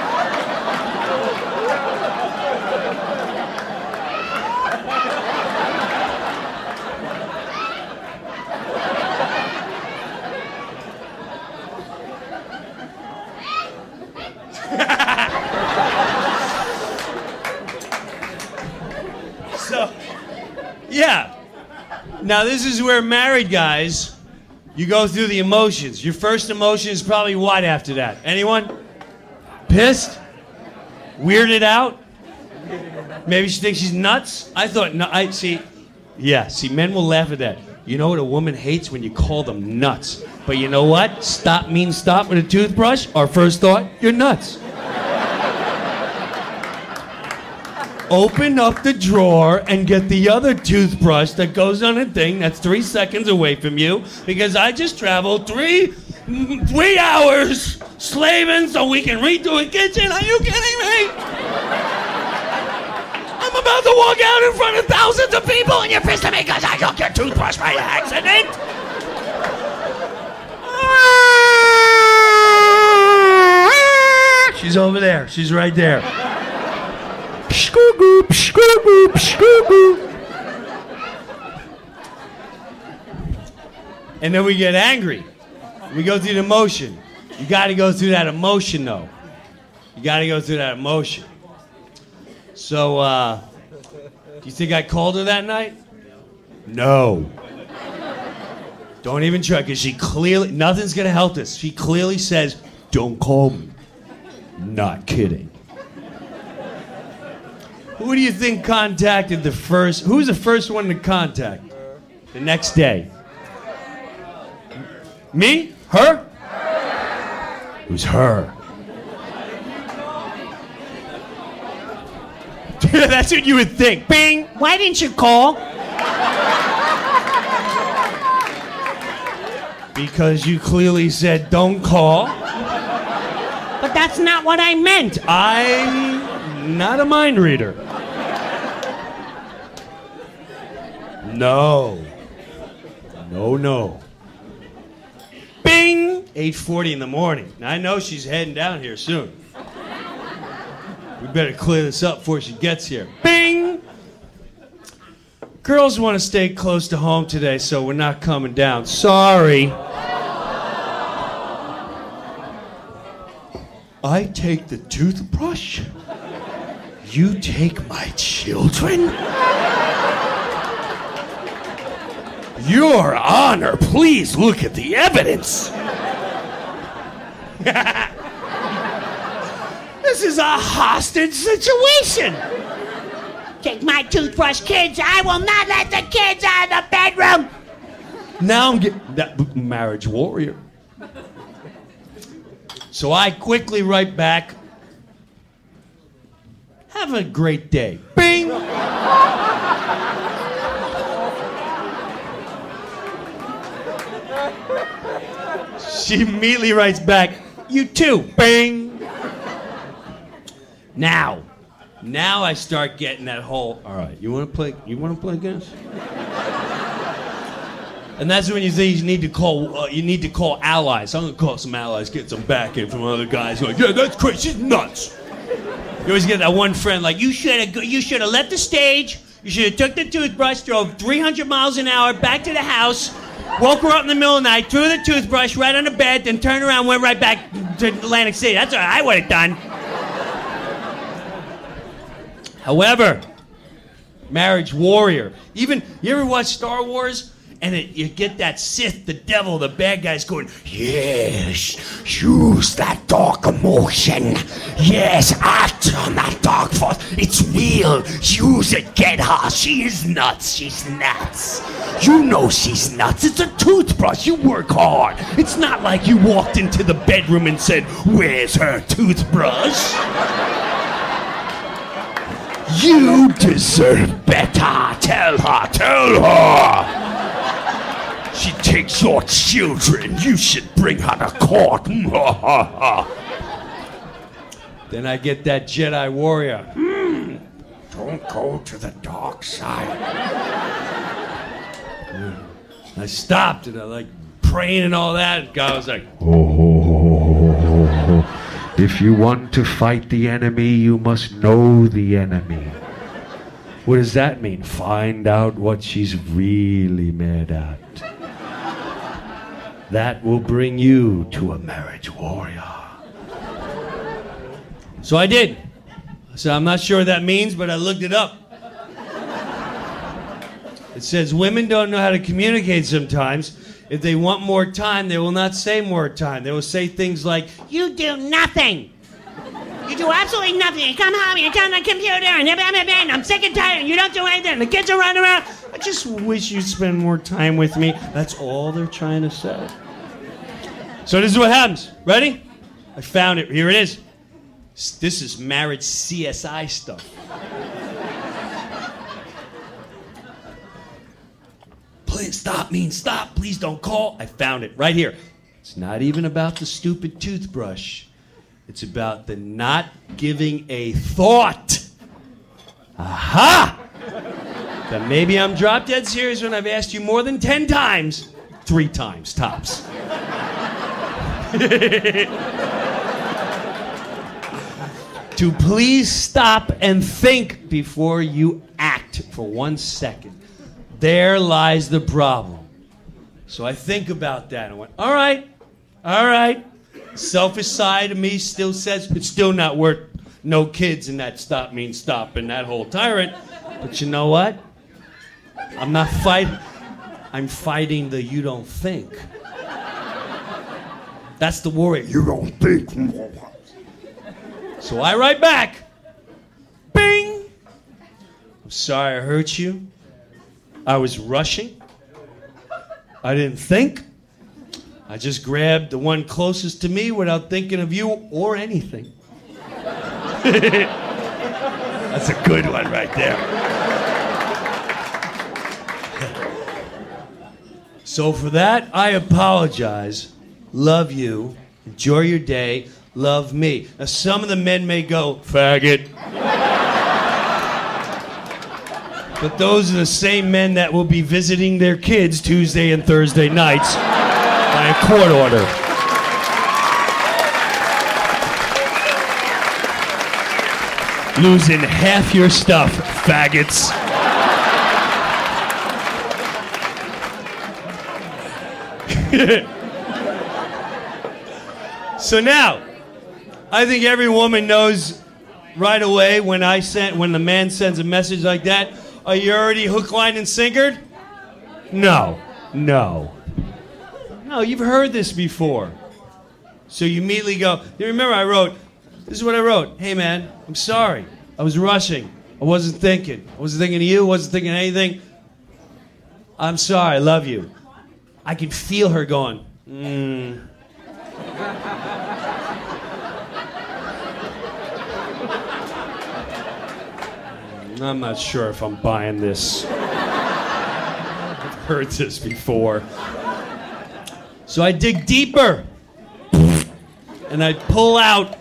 Yeah. Now, this is where married guys, you go through the emotions. Your first emotion is probably what after that? Anyone? Pissed? Weirded out? Maybe she thinks she's nuts? I thought, no, see, men will laugh at that. You know what a woman hates? When you call them nuts. But you know what? Stop means stop with a toothbrush. Our first thought, you're nuts. Open up the drawer and get the other toothbrush that goes on a thing that's 3 seconds away from you, because I just traveled 3 hours slaving so we can redo a kitchen. Are you kidding me? I'm about to walk out in front of thousands of people and you're pissed at me because I took your toothbrush by accident? She's over there. She's right there. And then we get angry. We go through the emotion. You got to go through that emotion, though. You got to go through that emotion. So, do you think I called her that night? No. Don't even try, because she clearly, nothing's going to help this. She clearly says, don't call me. Not kidding. Who do you think contacted the first? Who's the first one to contact? The next day. Me? Her? It was her. That's what you would think. Bing! Why didn't you call? Because you clearly said don't call. But that's not what I meant. I'm not a mind reader. No. No. Bing! 8:40 in the morning. Now, I know she's heading down here soon. We better clear this up before she gets here. Bing! Girls want to stay close to home today, so we're not coming down. Sorry. I take the toothbrush You take my children? Your Honor, please look at the evidence. This is a hostage situation. Take my toothbrush, kids. I will not let the kids out of the bedroom. Now I'm getting that marriage warrior. So I quickly write back, have a great day. Bing! She immediately writes back, you too. Bing! Now I start getting that whole, all right, you want to play games? And that's when you think you need to call allies. I'm gonna call some allies, get some backing from other guys who are like, yeah, that's crazy, she's nuts. You always get that one friend like, you should have left the stage, you should have took the toothbrush, drove 300 miles an hour back to the house, woke her up in the middle of the night, threw the toothbrush right on the bed, then turned around, went right back to Atlantic City. That's what I would have done. However, marriage warrior. Even, you ever watch Star Wars? And you get that Sith, the devil, the bad guys going, yes, use that dark emotion. Yes, act on that dark force. It's real. Use it. Get her. She is nuts. She's nuts. You know she's nuts. It's a toothbrush. You work hard. It's not like you walked into the bedroom and said, where's her toothbrush? You deserve better. Tell her. She takes your children. You should bring her to court. Then I get that Jedi warrior. Don't go to the dark side. I stopped and I like praying and all that. And God was like, if you want to fight the enemy, you must know the enemy. What does that mean? Find out what she's really mad at. That will bring you to a marriage warrior. So I did. So I'm not sure what that means, but I looked it up. It says women don't know how to communicate sometimes. If they want more time, they will not say more time. They will say things like, you do nothing. You do absolutely nothing. You come home, you turn on the computer, and I'm sick and tired, and you don't do anything. The kids are running around. I just wish you'd spend more time with me. That's all they're trying to say. So this is what happens. Ready? I found it. Here it is. This is marriage CSI stuff. Please stop means stop. Please don't call. I found it right here. It's not even about the stupid toothbrush. It's about the not giving a thought. Aha! Then maybe I'm drop dead serious when I've asked you more than 10 times. 3 times, tops. To please stop and think before you act for 1 second. There lies the problem. So I think about that and went, all right. Selfish side of me still says it's still not worth no kids and that stop means stop and that whole tyrant. But you know what? I'm not fighting. I'm fighting the you don't think. That's the warrior. You don't think. So I write back. Bing! I'm sorry I hurt you. I was rushing. I didn't think. I just grabbed the one closest to me without thinking of you or anything. That's a good one right there. So for that, I apologize. Love you. Enjoy your day. Love me. Now some of the men may go, faggot. But those are the same men that will be visiting their kids Tuesday and Thursday nights by a court order. Losing half your stuff, faggots. So now, I think every woman knows right away when the man sends a message like that, are you already hook, line, and sinkered? No, you've heard this before. So you immediately go, you remember this is what I wrote. Hey man, I'm sorry. I was rushing. I wasn't thinking. I wasn't thinking of you. I wasn't thinking of anything. I'm sorry. I love you. I can feel her going, I'm not sure if I'm buying this. I've heard this before. So I dig deeper. And I pull out.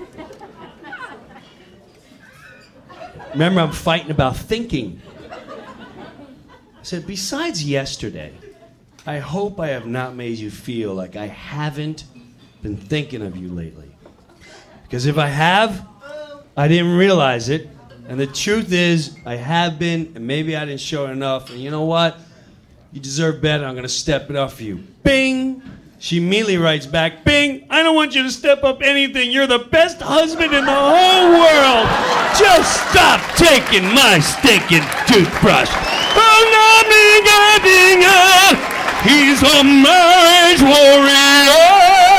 Remember, I'm fighting about thinking. I said, besides yesterday, I hope I have not made you feel like I haven't been thinking of you lately. Because if I have, I didn't realize it. And the truth is, I have been, and maybe I didn't show it enough. And you know what? You deserve better. I'm going to step it up for you. Bing! She immediately writes back, Bing! I don't want you to step up anything. You're the best husband in the whole world. Just stop taking my stinking toothbrush. He's a marriage warrior.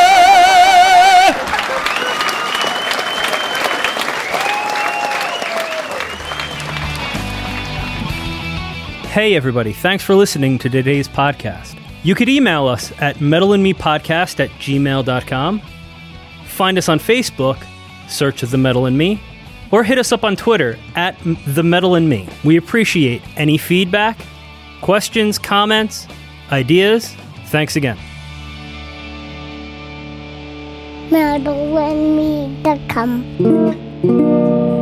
Hey everybody, thanks for listening to today's podcast. You could email us at metalandmepodcast@gmail.com, find us on Facebook, search The Metal and Me, or hit us up on Twitter @The Metal and Me. We appreciate any feedback, questions, comments, ideas. Thanks again. Metal and Me.com.